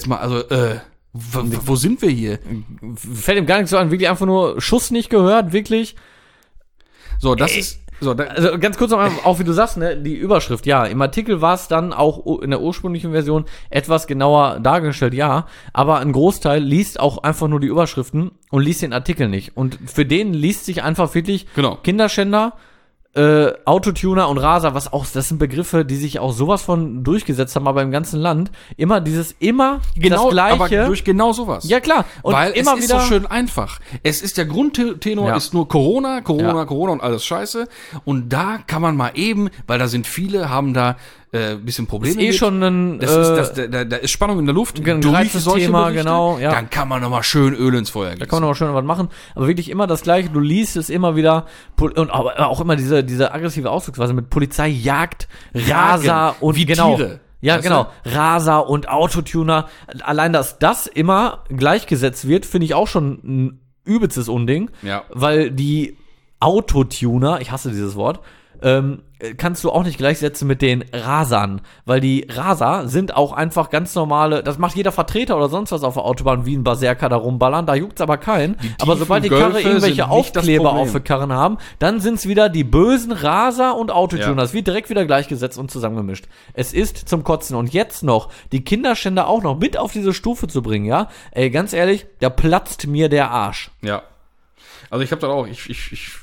wo sind wir hier? Fällt ihm gar nicht so an, wirklich einfach nur Schuss nicht gehört, wirklich. So, das ist... Also ganz kurz noch mal, auch wie du sagst, ne, die Überschrift, ja, im Artikel war es dann auch in der ursprünglichen Version etwas genauer dargestellt, ja, aber ein Großteil liest auch einfach nur die Überschriften und liest den Artikel nicht. Und für den liest sich einfach wirklich Kinderschänder, Autotuner und Raser, das sind Begriffe, die sich auch sowas von durchgesetzt haben, aber im ganzen Land. Das Gleiche. Aber durch genau sowas. Ja, klar. Und weil immer es ist wieder so schön einfach. Es ist der Grundtenor ist nur Corona und alles Scheiße. Und da kann man mal eben, weil da sind viele, haben da bisschen Probleme Ist schon ein da ist Spannung in der Luft. durch solche Thema, Berichte, genau. Ja. Dann kann man nochmal schön Öl ins Feuer gießen. Da kann man noch schön was machen, aber wirklich immer das Gleiche. Du liest es immer wieder und aber auch immer diese aggressive Ausdrucksweise mit Polizei jagt Raser und wie genau. Tiere. Ja, Weißt genau. Raser und Autotuner. Allein, dass das immer gleichgesetzt wird, finde ich auch schon ein übelstes Unding. Ja. Weil die Autotuner, ich hasse dieses Wort, kannst du auch nicht gleichsetzen mit den Rasern, weil die Raser sind auch einfach ganz normale, das macht jeder Vertreter oder sonst was auf der Autobahn wie ein Berserker da rumballern, da juckt's aber keinen. Aber sobald die Karre irgendwelche Aufkleber auf der Karren haben, dann sind's wieder die bösen Raser und Autotuner. Das wird direkt wieder gleichgesetzt und zusammengemischt. Es ist zum Kotzen. Und jetzt noch, die Kinderschänder auch noch mit auf diese Stufe zu bringen, ja? Ey, ganz ehrlich, da platzt mir der Arsch. Ja. Also ich habe da auch, ich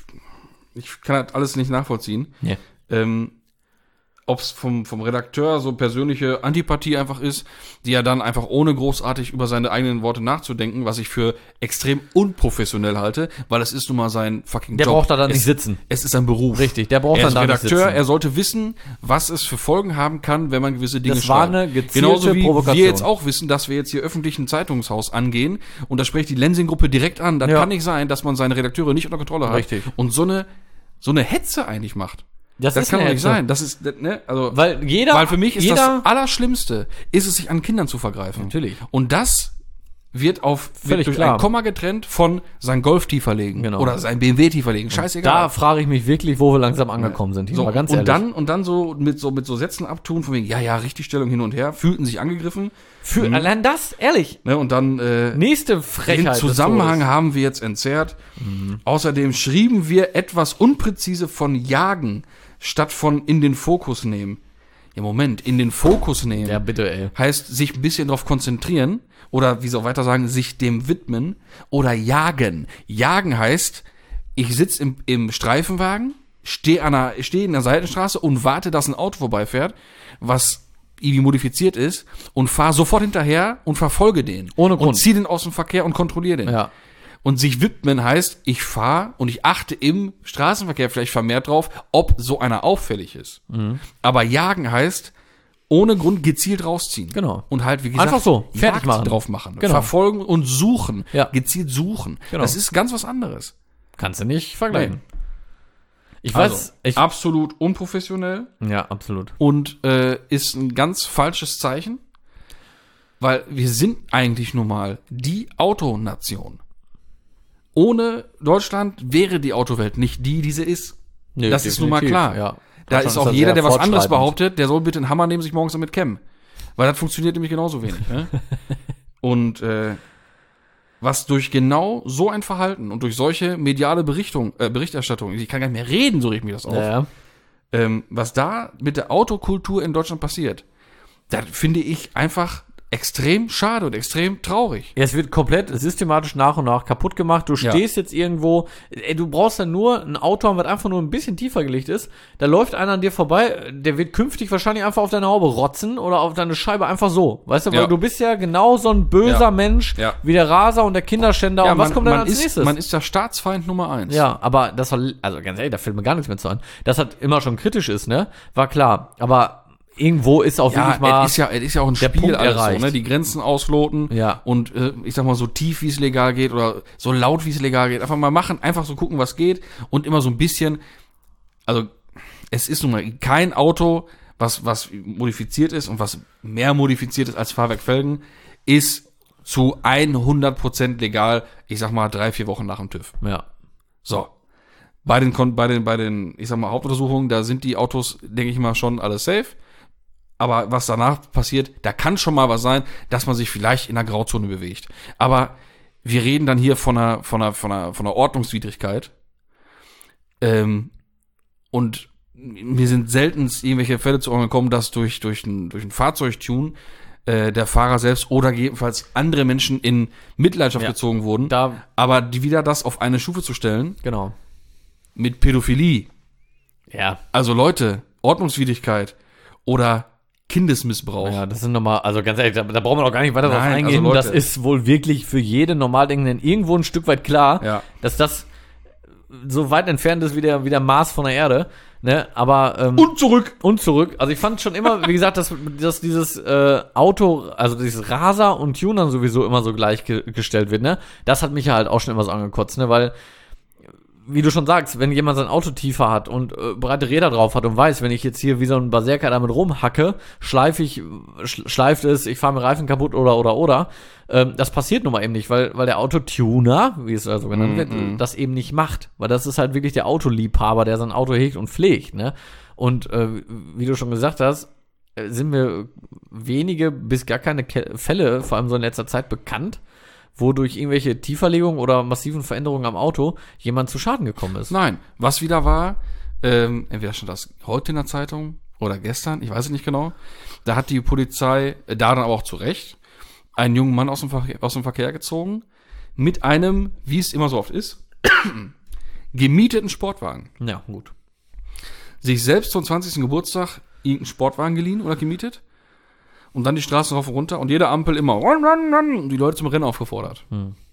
kann das alles nicht nachvollziehen. Nee. Ob es vom Redakteur so persönliche Antipathie einfach ist, die er dann einfach ohne großartig über seine eigenen Worte nachzudenken, was ich für extrem unprofessionell halte, weil es ist nun mal sein fucking Der Job. braucht da dann nicht sitzen. Es ist ein Beruf. Richtig, der braucht Er dann ist da nicht Redakteur, sitzen. er sollte wissen, was es für Folgen haben kann, wenn man gewisse Dinge Das war schreibt. eine gezielte Genauso wie Provokation. wir jetzt auch wissen, dass wir jetzt hier öffentlich ein Zeitungshaus angehen und da spricht die Lensing-Gruppe direkt an. Das kann nicht sein, dass man seine Redakteure nicht unter Kontrolle hat. Richtig. Und so eine Hetze eigentlich macht. Das ist kann doch eine nicht Hetze. sein. Das ist, ne, also, Weil für mich ist das Allerschlimmste, ist es, sich an Kindern zu vergreifen. Natürlich. Und das wird Völlig durch klar. ein Komma getrennt von sein Golf tiefer legen. Genau. Oder sein BMW tiefer legen. Scheißegal. Da frage ich mich wirklich, wo wir langsam angekommen sind. So, Mal ganz und ehrlich. dann so mit so Sätzen abtun, von wegen, ja, Richtigstellung hin und her, fühlten sich angegriffen. Allein das, ehrlich. Ne, und dann, Nächste Frechheit. den Zusammenhang haben wir jetzt entzerrt. Außerdem schrieben wir etwas unpräzise von jagen, statt von in den Fokus nehmen. Ja, Moment, in den Fokus nehmen. Ja, bitte, ey. Heißt, sich ein bisschen drauf konzentrieren oder, wie sie auch weiter sagen, sich dem widmen oder jagen. Jagen heißt, ich sitze im Streifenwagen, stehe in der Seitenstraße und warte, dass ein Auto vorbeifährt, was irgendwie modifiziert ist, und fahre sofort hinterher und verfolge den. Ohne Grund. Und ziehe den aus dem Verkehr und kontrolliere den. Ja. Und sich widmen heißt, ich fahre und ich achte im Straßenverkehr vielleicht vermehrt drauf, ob so einer auffällig ist. Aber jagen heißt, ohne Grund gezielt rausziehen. Genau. Und halt, wie gesagt, Einfach so, fertig Jagd machen. drauf machen. Genau. Verfolgen und suchen. Ja. Gezielt suchen. Genau. Das ist ganz was anderes. Kannst du nicht vergleichen. Ich Also, weiß, absolut unprofessionell ja, absolut. und ist ein ganz falsches Zeichen, weil wir sind eigentlich nun mal die Autonation. Ohne Deutschland wäre die Autowelt nicht die sie ist. Nee, das ist nun mal klar. Ja. Da ist auch da jeder, sehr der was anderes fortschreitend. behauptet, der soll bitte einen Hammer nehmen, sich morgens damit kämmen. Weil das funktioniert nämlich genauso wenig. Ne? Und was durch genau so ein Verhalten und durch solche mediale Berichterstattung, ich kann gar nicht mehr reden, so regt mich das auf, Ja. was da mit der Autokultur in Deutschland passiert, das finde ich einfach extrem schade und extrem traurig. Ja, es wird komplett systematisch nach und nach kaputt gemacht. Du stehst jetzt irgendwo, ey, du brauchst dann nur ein Auto haben, was einfach nur ein bisschen tiefer gelegt ist. Da läuft einer an dir vorbei, der wird künftig wahrscheinlich einfach auf deine Haube rotzen oder auf deine Scheibe einfach so. Weißt du, weil du bist ja genau so ein böser Mensch wie der Raser und der Kinderschänder. Und was kommt dann als nächstes? Man ist der Staatsfeind Nummer 1. Ja, aber das war, also ganz ehrlich, da fällt mir gar nichts mehr zu an. Dass das immer schon kritisch ist, ne? War klar. Aber irgendwo ist auch wirklich mal es ist ja auch ein der Spiel Punkt alles erreicht. so, ne? Die Grenzen ausloten und ich sag mal so tief, wie es legal geht oder so laut, wie es legal geht. Einfach mal machen, einfach so gucken, was geht und immer so ein bisschen, also es ist nun mal kein Auto, was modifiziert ist und was mehr modifiziert ist als Fahrwerkfelgen, ist zu 100% legal, ich sag mal 3-4 Wochen nach dem TÜV. Ja. So. Bei den, ich sag mal, Hauptuntersuchungen, da sind die Autos, denke ich mal, schon alles safe. Aber was danach passiert, da kann schon mal was sein, dass man sich vielleicht in einer Grauzone bewegt. Aber wir reden dann hier von einer Ordnungswidrigkeit. Und mir sind selten irgendwelche Fälle zu Ohren gekommen, dass durch ein Fahrzeugtune der Fahrer selbst oder gegebenenfalls andere Menschen in Mitleidenschaft gezogen wurden. Aber wieder das auf eine Stufe zu stellen, Genau. mit Pädophilie. Ja. Also Leute, Ordnungswidrigkeit oder Kindesmissbrauch. Ja, das sind nochmal, also ganz ehrlich, da brauchen wir doch gar nicht weiter drauf Nein, eingehen. also Leute. Das ist wohl wirklich für jeden Normaldenkenden irgendwo ein Stück weit klar, Ja. dass das so weit entfernt ist wie der Mars von der Erde, ne, aber Und zurück. Also ich fand schon immer, wie gesagt, dass dieses Auto, also dieses Raser und Tuner sowieso immer so gleichgestellt wird, ne, das hat mich ja halt auch schon immer so angekotzt, ne, weil, wie du schon sagst, wenn jemand sein Auto tiefer hat und breite Räder drauf hat und weiß, wenn ich jetzt hier wie so ein Berserker damit rumhacke, schleift es, ich fahre mir Reifen kaputt oder. Das passiert nun mal eben nicht, weil der Autotuner, wie es also genannt wird, das eben nicht macht. Weil das ist halt wirklich der Autoliebhaber, der sein Auto hegt und pflegt, ne? Und wie du schon gesagt hast, sind mir wenige bis gar keine Fälle, vor allem so in letzter Zeit, bekannt, wo durch irgendwelche Tieferlegungen oder massiven Veränderungen am Auto jemand zu Schaden gekommen ist. Nein, was wieder war, entweder stand das heute in der Zeitung oder gestern, ich weiß es nicht genau, da hat die Polizei, da dann aber auch zu Recht, einen jungen Mann aus dem Verkehr gezogen, mit einem, wie es immer so oft ist, gemieteten Sportwagen. Ja, gut. Sich selbst zum 20. Geburtstag irgendeinen Sportwagen geliehen oder gemietet und dann die Straße rauf und runter und jede Ampel immer und die Leute zum Rennen aufgefordert.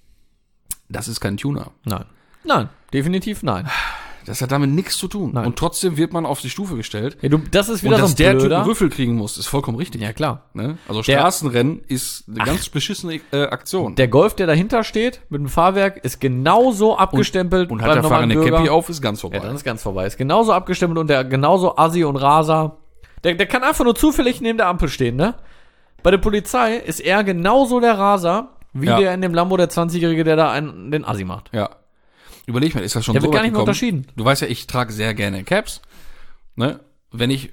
Das ist kein Tuner. Nein, definitiv nein. Das hat damit nichts zu tun. Nein. Und trotzdem wird man auf die Stufe gestellt. Ja, das ist wieder Und so dass ein der Typ Blöder. einen Rüffel kriegen muss, ist vollkommen richtig. Ja, klar. Ne? Also Straßenrennen ist eine ganz beschissene Aktion. Der Golf, der dahinter steht, mit dem Fahrwerk, ist genauso abgestempelt. Und hat der Fahrer eine Cappy auf, ist ganz vorbei. Ja, dann ist ganz vorbei. Ist genauso abgestempelt und der genauso Assi und Raser. Der kann einfach nur zufällig neben der Ampel stehen, ne? Bei der Polizei ist er genauso der Raser, wie der in dem Lambo, der 20-Jährige, der da den Assi macht. Ja. Überleg mal, ist das schon Der so wird gar nicht mehr gekommen? unterschieden. Du weißt ja, ich trage sehr gerne Caps. Ne? Wenn ich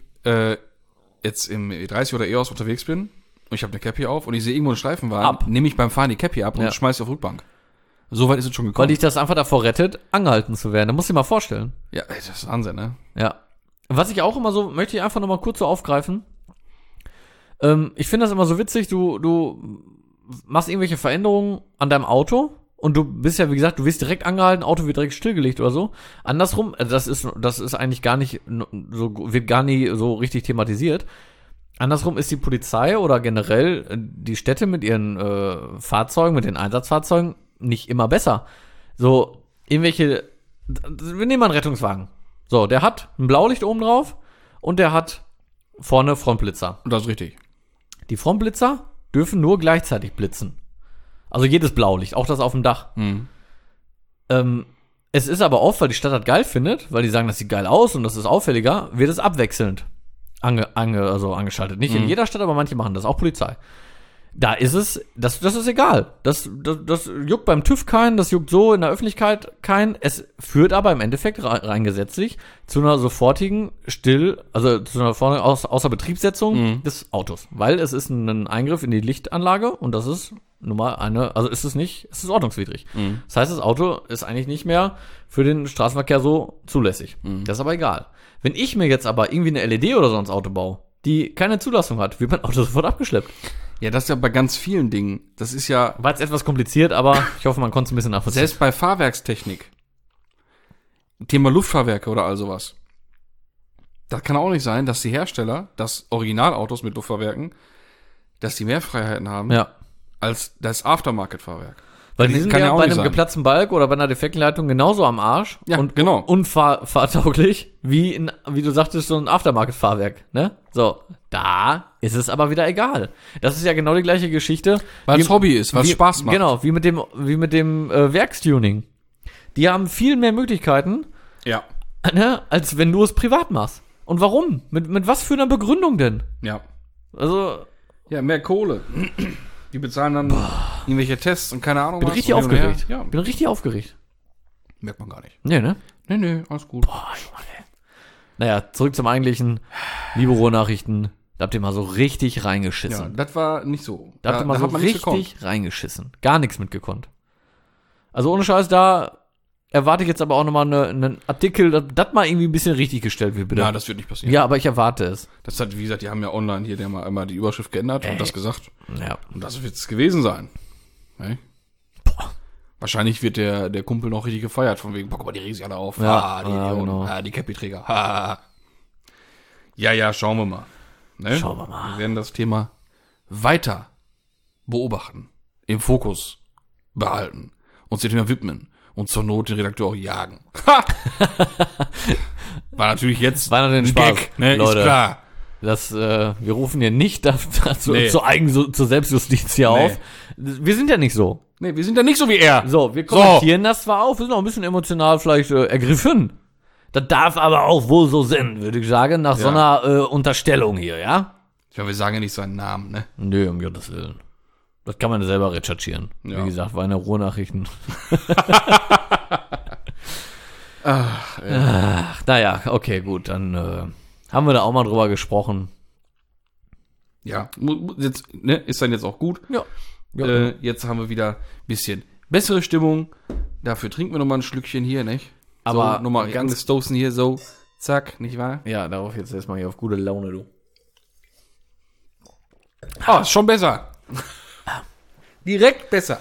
jetzt im E30 oder EOS unterwegs bin und ich habe eine Cappy auf und ich sehe irgendwo einen Streifenwagen, nehme ich beim Fahren die Cappy ab und schmeiße auf Rückbank. So weit ist es schon gekommen. Weil dich das einfach davor rettet, angehalten zu werden. Da musst du dir mal vorstellen. Ja, das ist Wahnsinn, ne? Ja. Was ich auch immer so, möchte ich einfach nochmal kurz so aufgreifen. Ich finde das immer so witzig, du machst irgendwelche Veränderungen an deinem Auto und du bist ja, wie gesagt, du wirst direkt angehalten, Auto wird direkt stillgelegt oder so. Andersrum, das ist eigentlich gar nicht so, wird gar nie so richtig thematisiert. Andersrum ist die Polizei oder generell die Städte mit ihren Fahrzeugen, mit den Einsatzfahrzeugen nicht immer besser. So, wir nehmen mal einen Rettungswagen. So, der hat ein Blaulicht oben drauf und der hat vorne Frontblitzer. Und das ist richtig. Die Frontblitzer dürfen nur gleichzeitig blitzen. Also jedes Blaulicht, auch das auf dem Dach. Es ist aber oft, weil die Stadt das geil findet, weil die sagen, das sieht geil aus und das ist auffälliger, wird es abwechselnd angeschaltet. Nicht in jeder Stadt, aber manche machen das, auch Polizei. Da ist es, das ist egal. Das juckt beim TÜV keinen, das juckt so in der Öffentlichkeit keinen. Es führt aber im Endeffekt rein gesetzlich zu einer sofortigen Außerbetriebssetzung des Autos. Weil es ist ein Eingriff in die Lichtanlage und das ist nun mal es ist ordnungswidrig. Das heißt, das Auto ist eigentlich nicht mehr für den Straßenverkehr so zulässig. Das ist aber egal. Wenn ich mir jetzt aber irgendwie eine LED oder so ins Auto baue, die keine Zulassung hat, wird mein Auto sofort abgeschleppt. Ja, das ist ja bei ganz vielen Dingen. Das ist ja... War jetzt etwas kompliziert, aber ich hoffe, man konnte es ein bisschen nachvollziehen. Selbst bei Fahrwerkstechnik. Thema Luftfahrwerke oder all sowas. Das kann auch nicht sein, dass die Hersteller, dass Originalautos mit Luftfahrwerken, dass die mehr Freiheiten haben als das Aftermarket-Fahrwerk. Weil die sind kann ja auch bei nicht einem sein. geplatzten Balk oder bei einer defekten Leitung genauso am Arsch Ja, und genau. unfahrtauglich wie du sagtest, so ein Aftermarket-Fahrwerk, ne? So, da ist es aber wieder egal. Das ist ja genau die gleiche Geschichte. Weil es Hobby ist, was Spaß macht. Genau, wie mit dem Werkstuning. Die haben viel mehr Möglichkeiten, Ja. ne, als wenn du es privat machst. Und warum? Mit was für einer Begründung denn? Ja. Also, Ja, mehr Kohle. Die bezahlen dann irgendwelche Tests und keine Ahnung bin was. richtig und hin und her. aufgeregt. Ja, Bin richtig aufgeregt. merkt man gar nicht. Nee, ne? Nee, alles gut. Naja, zurück zum eigentlichen. Liebe Ruhrnachrichten, da habt ihr mal so richtig Ja, reingeschissen. das war nicht so. Da habt ihr mal so hat man nichts gekonnt. richtig reingeschissen. Gar nichts mitgekonnt. Also ohne Scheiß, da erwarte ich jetzt aber auch nochmal einen Artikel, das mal irgendwie ein bisschen richtig gestellt wird, bitte. Ja, das wird nicht passieren. Ja, aber ich erwarte es. Das hat, wie gesagt, die haben ja online hier der mal einmal die Überschrift geändert und das gesagt. Ja. Und das wird es gewesen sein. Ne? Wahrscheinlich wird der Kumpel noch richtig gefeiert, von wegen, boah, guck mal, die regen sich alle auf. Ja, Die ja, Idioten. genau. Die Cappy-Träger. Ja, schauen wir mal. Ne? Schauen wir mal. Wir werden das Thema weiter beobachten, im Fokus behalten, uns dem Thema widmen und zur Not den Redakteur auch jagen. Ha! War natürlich jetzt ein Spaß, Gag, ne? Leute. Ist klar. Wir rufen hier nicht dazu, Nee. zur Selbstjustiz hier auf. Wir sind ja nicht so. Nee, wir sind ja nicht so wie er. So, wir kommentieren das zwar auf, wir sind auch ein bisschen emotional vielleicht ergriffen. Das darf aber auch wohl so sein, würde ich sagen, nach so einer Unterstellung hier, ja? Ja, wir sagen ja nicht seinen Namen, ne? Nö, um Gottes Willen. Das kann man selber recherchieren. Ja. Wie gesagt, war eine Ruhrnachrichten. Ach, Naja, okay, gut, dann haben wir da auch mal drüber gesprochen. ja, jetzt, ne, ist dann jetzt auch gut. Ja. Jetzt haben wir wieder ein bisschen bessere Stimmung. Dafür trinken wir nochmal ein Schlückchen hier, nicht? Aber so, nochmal ganz- angestoßen hier, so, zack, nicht wahr? Ja, darauf jetzt erstmal hier auf gute Laune, du. Ah, ist schon besser. Direkt besser.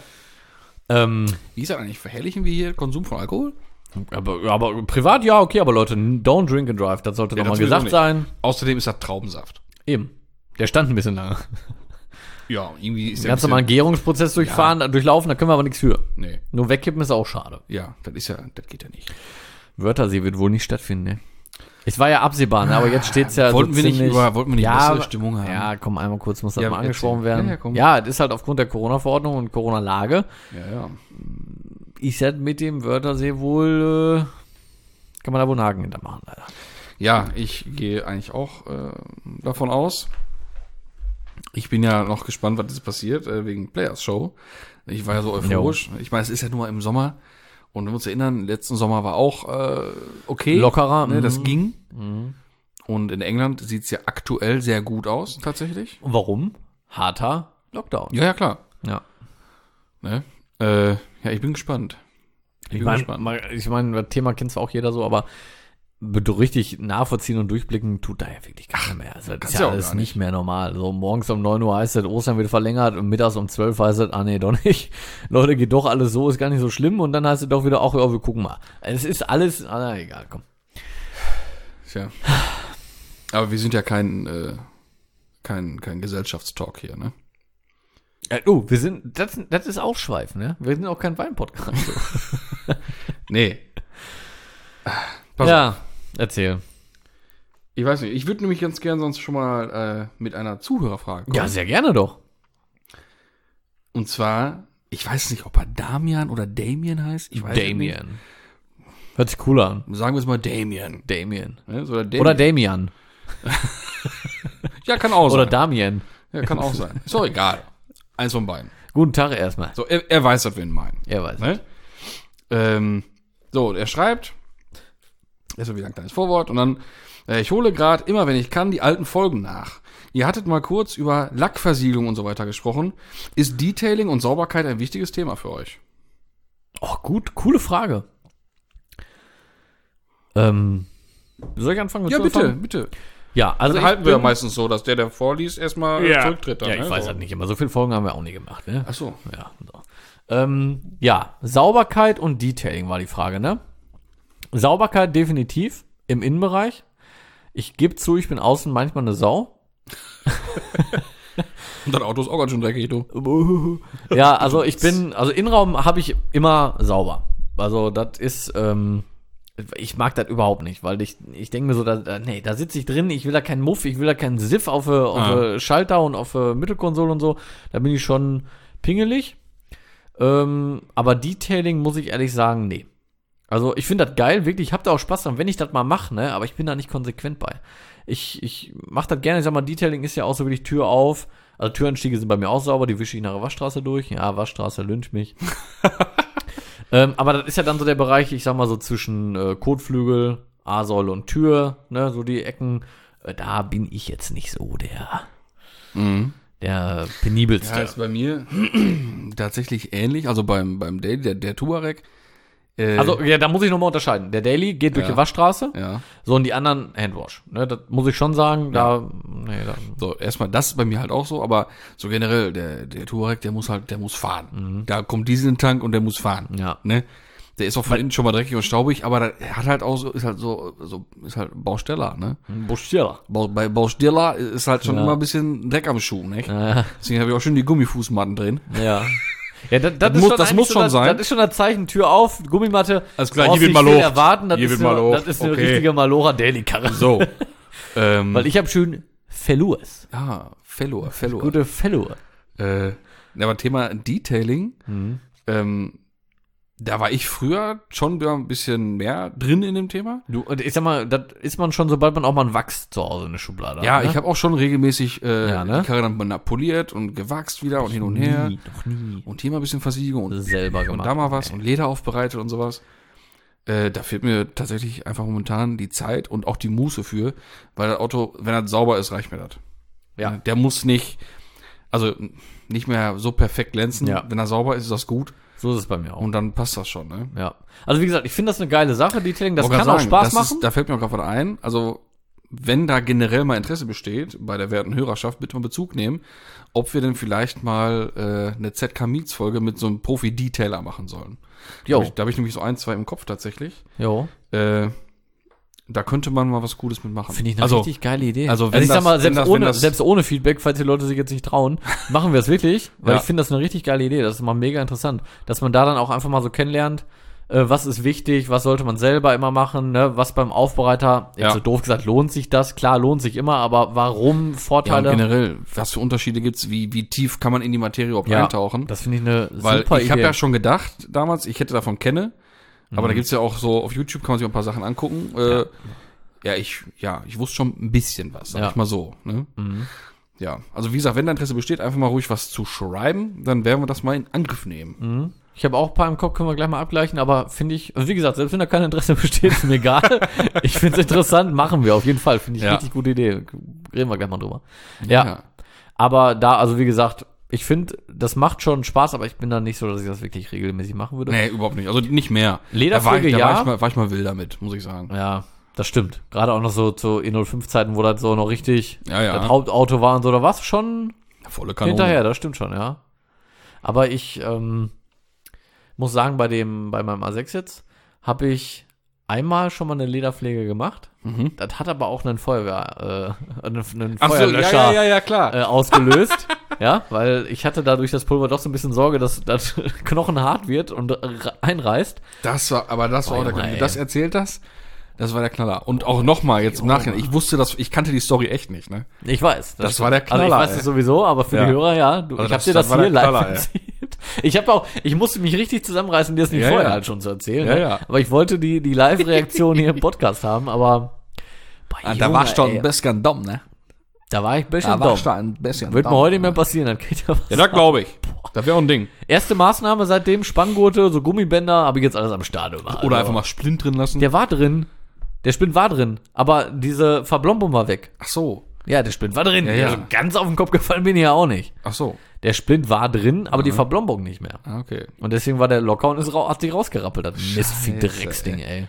Wie ist das eigentlich? Verherrlichen wir hier Konsum von Alkohol? Aber privat ja, okay, aber Leute, don't drink and drive, das sollte doch mal das sowieso gesagt nicht. sein. Außerdem ist das Traubensaft. Eben. Der stand ein bisschen lange. Ja, irgendwie ist Ganz normal einen Gärungsprozess durchlaufen, da können wir aber nichts für. Nee, Nur wegkippen ist auch schade. ja, das geht ja nicht. Wörthersee wird wohl nicht stattfinden, ne? Es war ja absehbar, ne? Aber jetzt steht's ja Wollten wir nicht bessere Stimmung haben? Ja, komm, einmal kurz muss das Ja, mal angesprochen erzähl. werden. Ja, komm. Ja, es ist halt aufgrund der Corona-Verordnung und Corona-Lage. Ja. Ich hätte mit dem Wörthersee wohl, kann man da wohl einen Haken hintermachen, leider. Ja, ich gehe eigentlich auch davon aus. Ich bin ja noch gespannt, was jetzt passiert, wegen Players Show. Ich war ja so euphorisch. Ich meine, es ist ja nur im Sommer. Und wenn wir uns erinnern, letzten Sommer war auch okay. Lockerer. Ne, das ging. Mhm. Und in England sieht's ja aktuell sehr gut aus, tatsächlich. Und warum? Harter Lockdown. Ja, klar. Ja. Ne? Ja, ich bin gespannt. Ich meine, das Thema kennt zwar auch jeder so, aber richtig nachvollziehen und durchblicken tut da ja wirklich keiner mehr. Also das ist ja auch alles gar nicht mehr normal. So morgens um 9 Uhr heißt es, Ostern wird verlängert und mittags um 12 heißt es, nee, doch nicht. Leute, geht doch alles so, ist gar nicht so schlimm und dann heißt es doch wieder, ach ja, wir gucken mal. Es ist alles, egal, komm. Tja. Aber wir sind ja kein Gesellschaftstalk hier, ne? Wir sind, das ist Ausschweifen, ne? Wir sind auch kein Wein-Podcast. So. Nee. Pass Ja, erzähl. Ich weiß nicht, ich würde nämlich ganz gern sonst schon mal mit einer Zuhörerfrage kommen. Ja, sehr gerne doch. Und zwar, ich weiß nicht, ob er Damian oder Damien heißt. Ich weiß es Damien. Hört sich cool an. nicht. Sagen wir es mal Damien. Damien. Ne? So, oder Damien. Oder Damian. Ja, kann auch Oder sein. Damien. Ja, kann auch sein. Ist doch egal. Eins von beiden. Guten Tag erstmal. So, er weiß, was wir ihn meinen. Er weiß. Ne? So, er schreibt, erstmal wieder ein kleines Vorwort und dann, ich hole gerade immer, wenn ich kann, die alten Folgen nach. Ihr hattet mal kurz über Lackversiegelung und so weiter gesprochen. Ist Detailing und Sauberkeit ein wichtiges Thema für euch? Oh, gut, coole Frage. Soll ich anfangen? Ja, Willst du bitte, anfangen? bitte. Ja, also Also halten wir ja meistens so, dass der vorliest, erstmal zurücktritt. Dann, Ja, ich ne? weiß so. halt nicht immer. So viele Folgen haben wir auch nie gemacht, ne? Ach so. Ja, so. Ja, Sauberkeit und Detailing war die Frage, ne? Sauberkeit definitiv im Innenbereich. Ich gebe zu, ich bin außen manchmal eine Sau. Und dein Auto ist auch ganz schön dreckig, du. Ja, also Innenraum habe ich immer sauber. Also das ist, ich mag das überhaupt nicht, weil ich denke mir so, da sitze ich drin, ich will da keinen Muff, ich will da keinen Siff auf Schalter und auf Mittelkonsole und so. Da bin ich schon pingelig. Aber Detailing muss ich ehrlich sagen, nee. Also ich finde das geil, wirklich, ich habe da auch Spaß dran, wenn ich das mal mache, ne, aber ich bin da nicht konsequent bei. Ich mache das gerne, ich sag mal, Detailing ist ja auch so wirklich Tür auf, also Türenstiege sind bei mir auch sauber, die wische ich nach der Waschstraße durch, ja, Waschstraße, lynch mich. Aber das ist ja dann so der Bereich, ich sag mal so zwischen Kotflügel, A-Säule und Tür, ne, so die Ecken, da bin ich jetzt nicht so der penibelste. Ja, ist bei mir tatsächlich ähnlich. Also beim Daily, der Tuareg. Also, ja, da muss ich nochmal unterscheiden. Der Daily geht durch Ja. die Waschstraße, Ja. so und die anderen Handwash. Ne, das muss ich schon sagen, So, erstmal das ist bei mir halt auch so, aber so generell, der Tuareg, der muss fahren. Da kommt Diesel in den Tank und der muss fahren. Ja. Ne? Der ist auch von innen schon mal dreckig und staubig, aber er hat halt auch so, ist halt Bausteller, ne? Buschierer. Bei Bausteller ist halt schon Ja. immer ein bisschen Dreck am Schuh, ne? Ja. Deswegen habe ich auch schon die Gummifußmatten drin. Ja. Ja, das muss schon sein. Das ist schon das Zeichen, Tür auf, Gummimatte. Alles klar, brauchst hier wird nicht mal viel Luft. erwarten, das Hier ist wird mal Luft. das ist eine Okay. richtige Malora Daily-Karre. So. Weil ich habe schön Velours. Fellow. Gute Velour. Aber Thema Detailing, da war ich früher schon wieder ein bisschen mehr drin in dem Thema. Du, und ich sag mal, das ist man schon, sobald man auch mal ein Wachs zu Hause in der Schublade Ja, hat. Ne? ich habe auch schon regelmäßig ne? die Karre dann poliert und gewachst wieder und hin und her. Noch nie. Und hier mal ein bisschen Versiegelung und Selber gemacht. Und da mal was und Leder aufbereitet und sowas. Da fehlt mir tatsächlich einfach momentan die Zeit und auch die Muße für, weil das Auto, wenn das sauber ist, reicht mir das. Ja. Der muss nicht mehr so perfekt glänzen. Ja. Wenn er sauber ist, ist das gut. So ist es bei mir auch. Und dann passt das schon, ne? Ja. Also wie gesagt, ich finde das eine geile Sache, Detailing. Das Wollte kann grad auch sagen, Spaß das machen. Da fällt mir auch gerade was ein. Also, wenn da generell mal Interesse besteht, bei der werten Hörerschaft, bitte mal Bezug nehmen, ob wir denn vielleicht mal eine ZK Meets Folge mit so einem Profi-Detailer machen sollen. Jo. Da hab ich nämlich so 1, 2 im Kopf tatsächlich. Jo. Da könnte man mal was Gutes mitmachen. Finde ich eine richtig geile Idee. Also, wenn ich sag mal, das- selbst ohne Feedback, falls die Leute sich jetzt nicht trauen, machen wir es wirklich, weil Ja. ich finde das eine richtig geile Idee. Das ist mal mega interessant, dass man da dann auch einfach mal so kennenlernt, was ist wichtig, was sollte man selber immer machen, ne? Was beim Aufbereiter, jetzt Ja. so doof gesagt, lohnt sich das? Klar, lohnt sich immer, aber warum Ja, und Vorteile? generell, was für Unterschiede gibt's, wie tief kann man in die Materie überhaupt Ja, eintauchen? das finde ich eine Weil super ich habe Idee. ja schon gedacht damals, ich hätte davon kenne, aber da gibt's ja auch so, auf YouTube kann man sich auch ein paar Sachen angucken. Ich wusste schon ein bisschen was, sag Ja. ich mal so. Ne? Ja, also wie gesagt, wenn da Interesse besteht, einfach mal ruhig was zu schreiben, dann werden wir das mal in Angriff nehmen. Ich habe auch ein paar im Kopf, können wir gleich mal abgleichen, aber finde ich, also wie gesagt, selbst wenn da kein Interesse besteht, ist mir egal. Ich finde es interessant, machen wir auf jeden Fall. Finde ich Ja. richtig gute Idee. Reden wir gleich mal drüber. Ja. Aber da, also wie gesagt, ich finde, das macht schon Spaß, aber ich bin da nicht so, dass ich das wirklich regelmäßig machen würde. Nee, überhaupt nicht. Also nicht mehr. Lederpflege, da ja. war ich mal wilder mit, muss ich sagen. Ja, das stimmt. Gerade auch noch so zu E05-Zeiten, wo das so noch richtig Ja. das Hauptauto war und so, da war es schon Volle Kanone. hinterher, das stimmt schon, ja. Aber ich muss sagen, bei meinem A6 jetzt, habe ich einmal schon mal eine Lederpflege gemacht. Das hat aber auch einen einen Feuerlöscher ja, klar. ausgelöst. Ja, weil ich hatte da durch das Pulver doch so ein bisschen Sorge, dass das Knochen hart wird und einreißt. Das war auch der Junge, Knaller. Wenn ey. du das erzählt hast, das war der Knaller. Und auch nochmal jetzt im Nachhinein, ich kannte die Story echt nicht, ne? Ich weiß. Das war der Also ich Knaller, weiß ey. es sowieso, aber für Ja. die Hörer, ja. Also Ich habe das- dir das das war hier der live Knaller, ey. erzählt. Ich musste mich richtig zusammenreißen, dir das nicht Ja, vorher ja. halt schon zu erzählen. Ja, ne? ja. Aber ich wollte die Live-Reaktion hier im Podcast haben, aber Da warst du ey, ein bisschen dumm, ne? Da war ich ein bisschen dumm. ein bisschen Wird mir heute nicht mehr passieren, dann geht ja was. Ja, das glaube ich. Das wäre auch ein Ding. Erste Maßnahme seitdem, Spanngurte, so Gummibänder, habe ich jetzt alles am Start immer. Oder Also, einfach mal Splint drin lassen. Der war drin. Der Spind war drin. Aber diese Verblombung war weg. Ach so. Ja, der Splint war drin. Ja, ja. Also ganz auf den Kopf gefallen bin ich ja auch nicht. Ach so. Der Splint war drin, aber die Verblombung nicht mehr. Ah, okay. Und deswegen war der locker und hat sich rausgerappelt. Das Scheiße, Mistvieh-Drecksding, ey.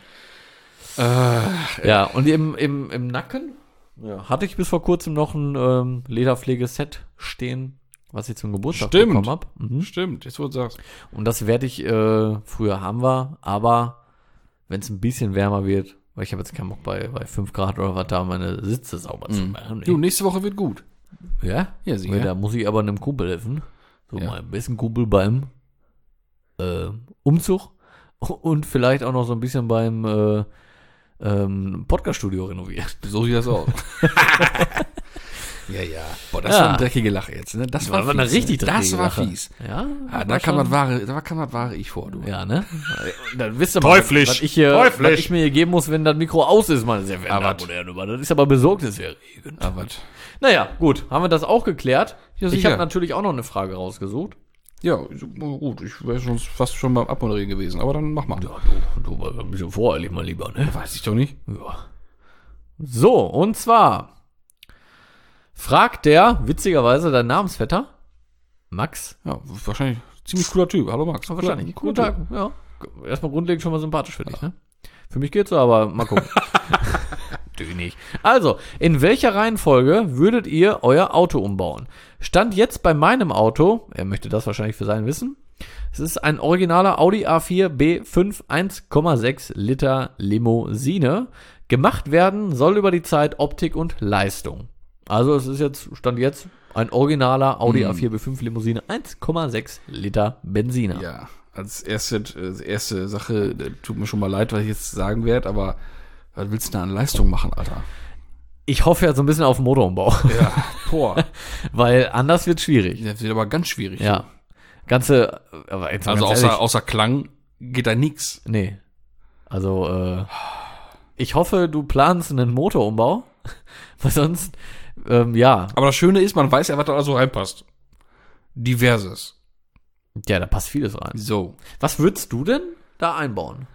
Ja, und im Nacken hatte ich bis vor kurzem noch ein Lederpflegeset stehen, was ich zum Geburtstag Stimmt. bekommen habe. Mhm. Stimmt, jetzt wo du sagst. Und das werde ich, früher haben wir, aber wenn es ein bisschen wärmer wird, weil ich habe jetzt keinen Bock bei 5 Grad oder was da meine Sitze sauber zu machen. Du, nächste Woche wird gut. Ja? Ja, sicher. Da muss ich aber einem Kumpel helfen. So Ja. mal ein bisschen Kumpel beim Umzug und vielleicht auch noch so ein bisschen beim Podcast-Studio renovieren. So sieht das aus. ja. Boah, das Ja. war eine dreckige Lache jetzt, ne? Das war eine fies, richtig ne? Das dreckige war Lache. fies. Ja, Ah, war da kam schon- das wahre Ich vor, du. Ja, ne? Dann wisst ihr mal, Teuflisch. was ich Teuflisch. mir hier geben muss, wenn das Mikro aus ist, meine sehr verehrten Aber Damen und Herren. Aber das ist aber besorgniserregend. Ah, was? Naja, gut, haben wir das auch geklärt. Ja, Ich sicher. habe natürlich auch noch eine Frage rausgesucht. Ja, gut, ich wäre schon fast schon beim Abmoderieren gewesen, aber dann mach mal. Ja, du war ein bisschen voreilig mal lieber, ne? Weiß ich doch nicht. Ja. So, und zwar fragt der, witzigerweise, dein Namensvetter, Max. Ja, wahrscheinlich ziemlich cooler Typ. Hallo Max. Wahrscheinlich. Cooler Guten Tag. Ja. Erstmal grundlegend schon mal sympathisch für dich, ne? Für mich geht's so, aber mal gucken. Du nicht. Also, in welcher Reihenfolge würdet ihr euer Auto umbauen? Stand jetzt bei meinem Auto, er möchte das wahrscheinlich für sein wissen, es ist ein originaler Audi A4 B5 1,6 Liter Limousine. Gemacht werden soll über die Zeit Optik und Leistung. Also es ist jetzt, Stand jetzt, ein originaler Audi A4 B5 Limousine, 1,6 Liter Benziner. Ja, als erste Sache, tut mir schon mal leid, was ich jetzt sagen werde, aber was willst du da an Leistung machen, Alter? Ich hoffe ja so ein bisschen auf Motorumbau. Ja, boah. Weil anders wird schwierig. Das wird aber ganz schwierig. Ja. Aber jetzt mal Also ganz ehrlich, außer Klang geht da nix. Nee. Also, ich hoffe, du planst einen Motorumbau. Weil sonst, ja. Aber das Schöne ist, man weiß ja, was da so reinpasst. Diverses. Ja, da passt vieles rein. So. Was würdest du denn da einbauen?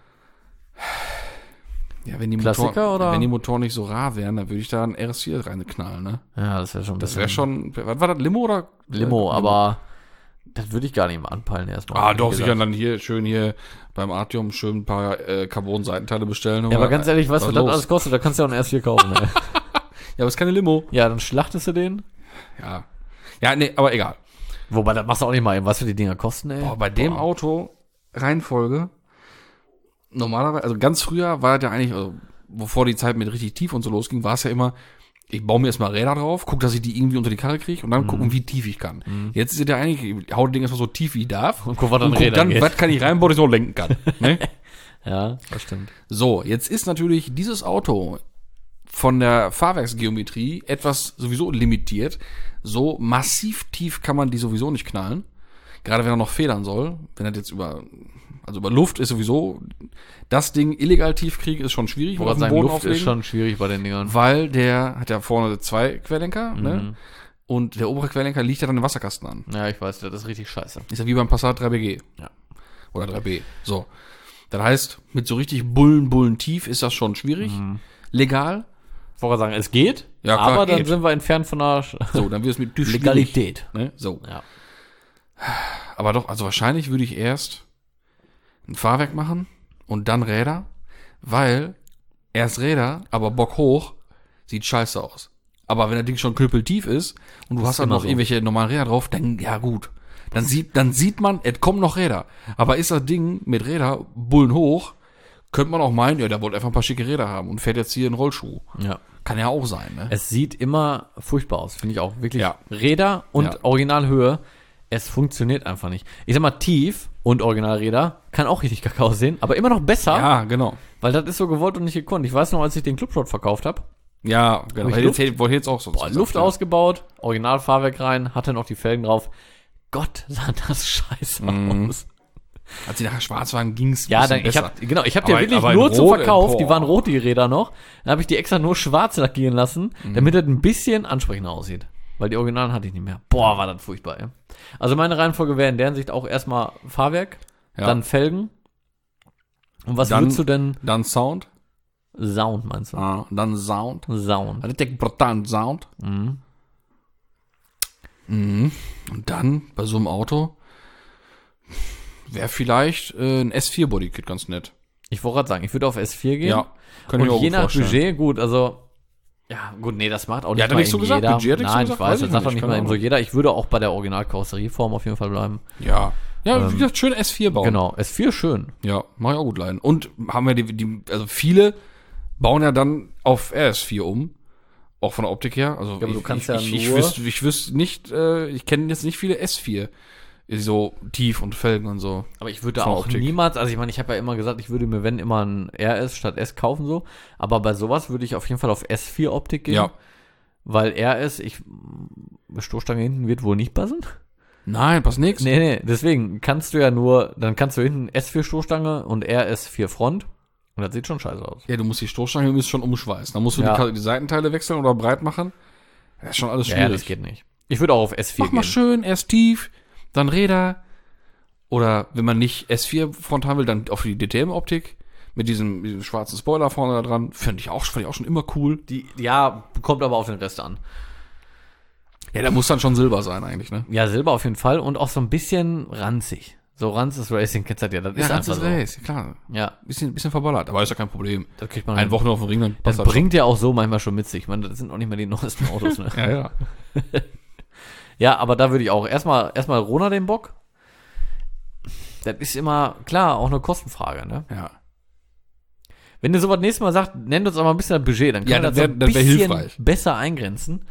Ja, wenn die Klassiker, oder? Wenn die Motoren nicht so rar wären, dann würde ich da einen RS4 reinknallen, ne? Ja, das wäre schon. Das wäre schon, was war das, Limo oder? Limo, aber das würde ich gar nicht mal anpeilen erstmal. Ah, doch, sicher, dann hier beim Artium schön ein paar Carbon-Seitenteile bestellen. Ja, aber ganz ehrlich, weißt du, was das alles kostet? Da kannst du ja auch einen RS4 kaufen, ey. Ja, aber es ist keine Limo. Ja, dann schlachtest du den. Ja. Ja, nee, aber egal. Wobei, das machst du auch nicht mal eben, was für die Dinger kosten, ey. Boah, bei dem Auto, Reihenfolge, normalerweise, also ganz früher war das ja eigentlich, also bevor die Zeit mit richtig tief und so losging, war es ja immer, ich baue mir erstmal Räder drauf, guck, dass ich die irgendwie unter die Karre kriege und dann gucken, wie tief ich kann. Jetzt ist es ja eigentlich, ich hau das Ding erstmal so tief wie ich darf Und guck, was dann geht. was kann ich reinbauen, dass ich so lenken kann. Ne? Ja, das stimmt. So, jetzt ist natürlich dieses Auto von der Fahrwerksgeometrie etwas sowieso limitiert. So massiv tief kann man die sowieso nicht knallen. Gerade wenn er noch federn soll. Wenn er jetzt über Luft ist sowieso, das Ding illegal tief kriegen ist schon schwierig. Auf dem Boden Luft ist schon schwierig bei den Dingern. Weil der hat ja vorne 2 Querlenker, ne? Und der obere Querlenker liegt ja dann im Wasserkasten an. Ja, ich weiß, das ist richtig scheiße. Ist ja wie beim Passat 3BG. Ja. Oder 3B. So. Das heißt, mit so richtig Bullen tief ist das schon schwierig. Legal. Ich wollte sagen, es geht, Ja, klar, aber dann geht. sind wir entfernt von der So, dann wird es mit TÜV Legalität. schwierig, ne? So. Ja. Aber doch, also wahrscheinlich würde ich erst ein Fahrwerk machen und dann Räder, weil erst Räder, aber Bock hoch, sieht scheiße aus. Aber wenn das Ding schon knüppeltief ist und du hast dann immer noch so. irgendwelche normalen Räder drauf, dann, ja gut. Dann sieht man, es kommen noch Räder. Aber ist das Ding mit Räder Bullen hoch, könnte man auch meinen, ja, der wollte einfach ein paar schicke Räder haben und fährt jetzt hier einen Rollschuh. Ja. Kann ja auch sein, ne? Es sieht immer furchtbar aus, finde ich auch. Wirklich Ja. Räder und Ja. Originalhöhe, es funktioniert einfach nicht. Ich sag mal, tief und Originalräder kann auch richtig kacke aussehen, aber immer noch besser, Ja, genau. weil das ist so gewollt und nicht gekonnt. Ich weiß noch, als ich den Clubshot verkauft habe, Ja, genau. Hab ich Wollte jetzt auch so. Luft ausgebaut, Originalfahrwerk rein, hatte noch die Felgen drauf. Gott, sah das scheiße aus. Als sie nachher schwarz waren, ging's Ja, dann, ich habe die ja wirklich aber nur in zum Rot, Verkauf, die boah. waren rot, die Räder noch. Dann habe ich die extra nur schwarz lackieren lassen, damit das ein bisschen ansprechender aussieht. Weil die Originalen hatte ich nicht mehr. Boah, war das furchtbar, ey. Also meine Reihenfolge wäre in der Hinsicht auch erstmal Fahrwerk, Ja. dann Felgen. Und was Dann- würdest du denn? Dann Sound. Sound, meinst du? Dann Sound. Sound. Das ist brutal Sound. Und dann bei so einem Auto wäre vielleicht ein S4 Bodykit ganz nett. Ich wollte gerade sagen, ich würde auf S4 gehen. Ja, kann ich mir Und auch je gut nach vorstellen. Budget, gut, also, ja, gut, nee, das macht auch nicht Ja, hat er mal nicht so eben gesagt? jeder. Budget hat er nicht so Nein, gesagt? ich weiß, Weiß das ich sagt doch nicht, nicht keine mal eben so Ahnung. jeder. Ich würde auch bei der Originalkarosserieform auf jeden Fall bleiben. Ja. Ja, wie gesagt, schön S4 bauen. Genau, S4 schön. Ja, mach ich auch gut leiden. Und haben wir also viele bauen ja dann auf RS4 um. Auch von der Optik her. Also aber du kannst ich nur- wüsste nicht, ich kenne jetzt nicht viele S4. So tief und Felgen und so. Aber ich würde Von auch Optik. niemals, also ich meine, ich habe ja immer gesagt, ich würde mir, wenn, immer ein RS statt S kaufen so. Aber bei sowas würde ich auf jeden Fall auf S4 Optik gehen. Ja. Weil RS, Stoßstange hinten wird wohl nicht passen. Nein, passt nix. Nee, deswegen kannst du ja nur, dann kannst du hinten S4 Stoßstange und RS4 Front. Und das sieht schon scheiße aus. Ja, du musst die Stoßstange schon umschweißen. Dann musst du Ja. die Seitenteile wechseln oder breit machen. Das ist schon alles Ja, schwierig. das geht nicht. Ich würde auch auf S4 Mach mal gehen. schön, erst tief, dann Räder. Oder wenn man nicht S4 Front haben will, dann auf die DTM-Optik. Mit diesem schwarzen Spoiler vorne da dran. Fand ich auch schon immer cool. Ja, kommt aber auf den Rest an. Ja, der muss dann schon Silber sein eigentlich, ne? Ja, Silber auf jeden Fall und auch so ein bisschen ranzig. So ranziges Racing kennst du ja, das ist ganz einfach so. Race, klar. Ja, Bisschen verballert, aber ist ja kein Problem. das kriegt man Ein hin. Wochenende auf dem Ring, dann Das passt das bringt ja auch so manchmal schon mit sich. Ich meine, das sind auch nicht mehr die neuesten Autos, ne? schon. Ja. Ja, aber da würde ich auch erstmal Rona den Bock. Das ist immer, klar, auch eine Kostenfrage, ne? Ja. Wenn ihr sowas nächstes Mal sagt, nennt uns aber ein bisschen das Budget, dann Ja, können wir das das wär- so ein das wär bisschen hilfreich. besser eingrenzen.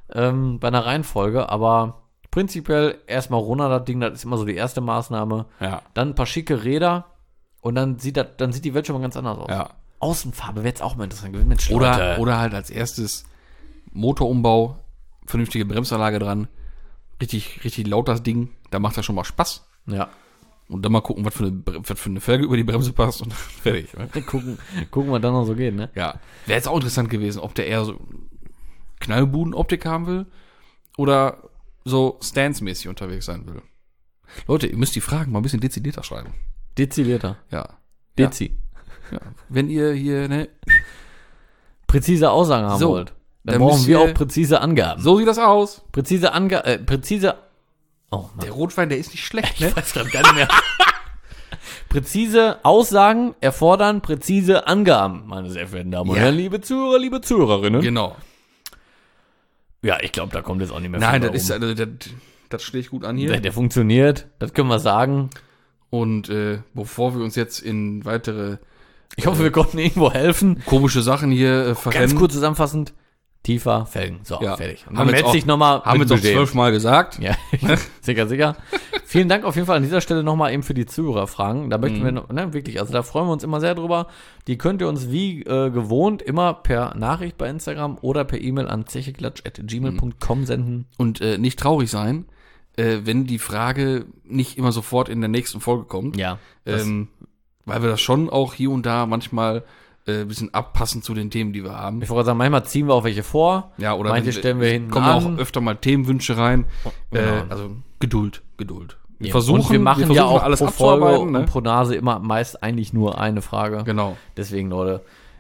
bei einer Reihenfolge, aber prinzipiell erstmal runter das Ding, das ist immer so die erste Maßnahme. Ja. Dann ein paar schicke Räder und dann sieht die Welt schon mal ganz anders aus. Ja. Außenfarbe wäre jetzt auch mal interessant gewesen. Mensch, Leute. Oder halt als erstes Motorumbau, vernünftige Bremsanlage dran, richtig laut das Ding, da macht das schon mal Spaß. Ja. Und dann mal gucken, was für eine Felge über die Bremse passt und fertig. Ne? Gucken, was dann noch so geht, ne? Ja. Wäre jetzt auch interessant gewesen, ob der eher so Knallbuden-Optik haben will oder so Stance-mäßig unterwegs sein will. Leute, ihr müsst die Fragen mal ein bisschen dezidierter schreiben. Dezidierter. Ja. Dezi. Ja. Wenn ihr hier, ne? Präzise Aussagen haben wollt, dann brauchen wir auch präzise Angaben. So sieht das aus. Präzise Angaben, oh Mann. Der Rotwein, der ist nicht schlecht, Ich weiß grad gar nicht mehr. Präzise Aussagen erfordern präzise Angaben, meine sehr verehrten Damen und Herren, liebe Zuhörer, liebe Zuhörerinnen. Genau. Ja, ich glaube, da kommt jetzt auch nicht mehr Nein, viel das ist, rum. also, das schlägt gut an hier. Der funktioniert, das können wir sagen. Und bevor wir uns jetzt in weitere Ich hoffe, wir konnten irgendwo helfen. komische Sachen hier verrennen. Ganz kurz zusammenfassend, tiefer Felgen. So, Ja. fertig. Und Haben wir meldet sich nochmal haben wir es auch 12-mal gesagt. Ja, sicher. Vielen Dank auf jeden Fall an dieser Stelle nochmal eben für die Zuhörerfragen. Da möchten wir, ne, wirklich, also da freuen wir uns immer sehr drüber. Die könnt ihr uns wie gewohnt immer per Nachricht bei Instagram oder per E-Mail an zecheklatsch@gmail.com senden. Und nicht traurig sein, wenn die Frage nicht immer sofort in der nächsten Folge kommt. Ja. Weil wir das schon auch hier und da manchmal ein bisschen abpassen zu den Themen, die wir haben. Ich wollte sagen, manchmal ziehen wir auch welche vor. Ja, oder manche stellen wir hinten kommen an. auch öfter mal Themenwünsche rein. Genau. Also Geduld. Wir Ja, versuchen, und wir machen ja auch alles pro Folge abzuarbeiten. und Ne? pro Nase immer meist eigentlich nur eine Frage. Genau, Deswegen, Leute,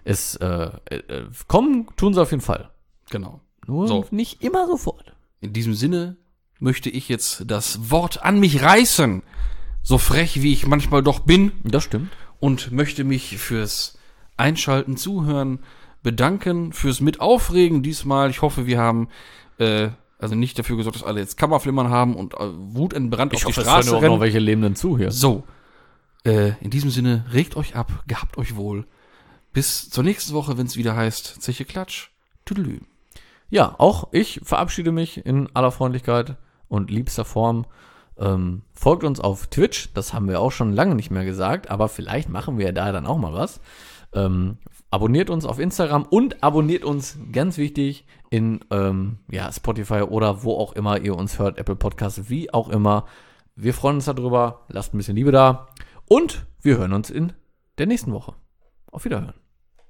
kommen tun sie auf jeden Fall. genau. Nur So. nicht immer sofort. In diesem Sinne möchte ich jetzt das Wort an mich reißen, so frech wie ich manchmal doch bin, Das stimmt. und möchte mich fürs Einschalten, Zuhören bedanken, fürs Mitaufregen diesmal. Ich hoffe, wir haben also nicht dafür gesorgt, dass alle jetzt Kammerflimmern haben und wutentbrannt auf die es hören Straße auch noch rennen. welche Lebenden zu hier. So, in diesem Sinne, regt euch ab, gehabt euch wohl. Bis zur nächsten Woche, wenn es wieder heißt Zeche Klatsch. Tüdelü. Ja, auch ich verabschiede mich in aller Freundlichkeit und liebster Form. Folgt uns auf Twitch, das haben wir auch schon lange nicht mehr gesagt, aber vielleicht machen wir da dann auch mal was. Abonniert uns auf Instagram und abonniert uns, ganz wichtig, in Spotify oder wo auch immer ihr uns hört, Apple Podcasts, wie auch immer. Wir freuen uns darüber, lasst ein bisschen Liebe da und wir hören uns in der nächsten Woche. Auf Wiederhören.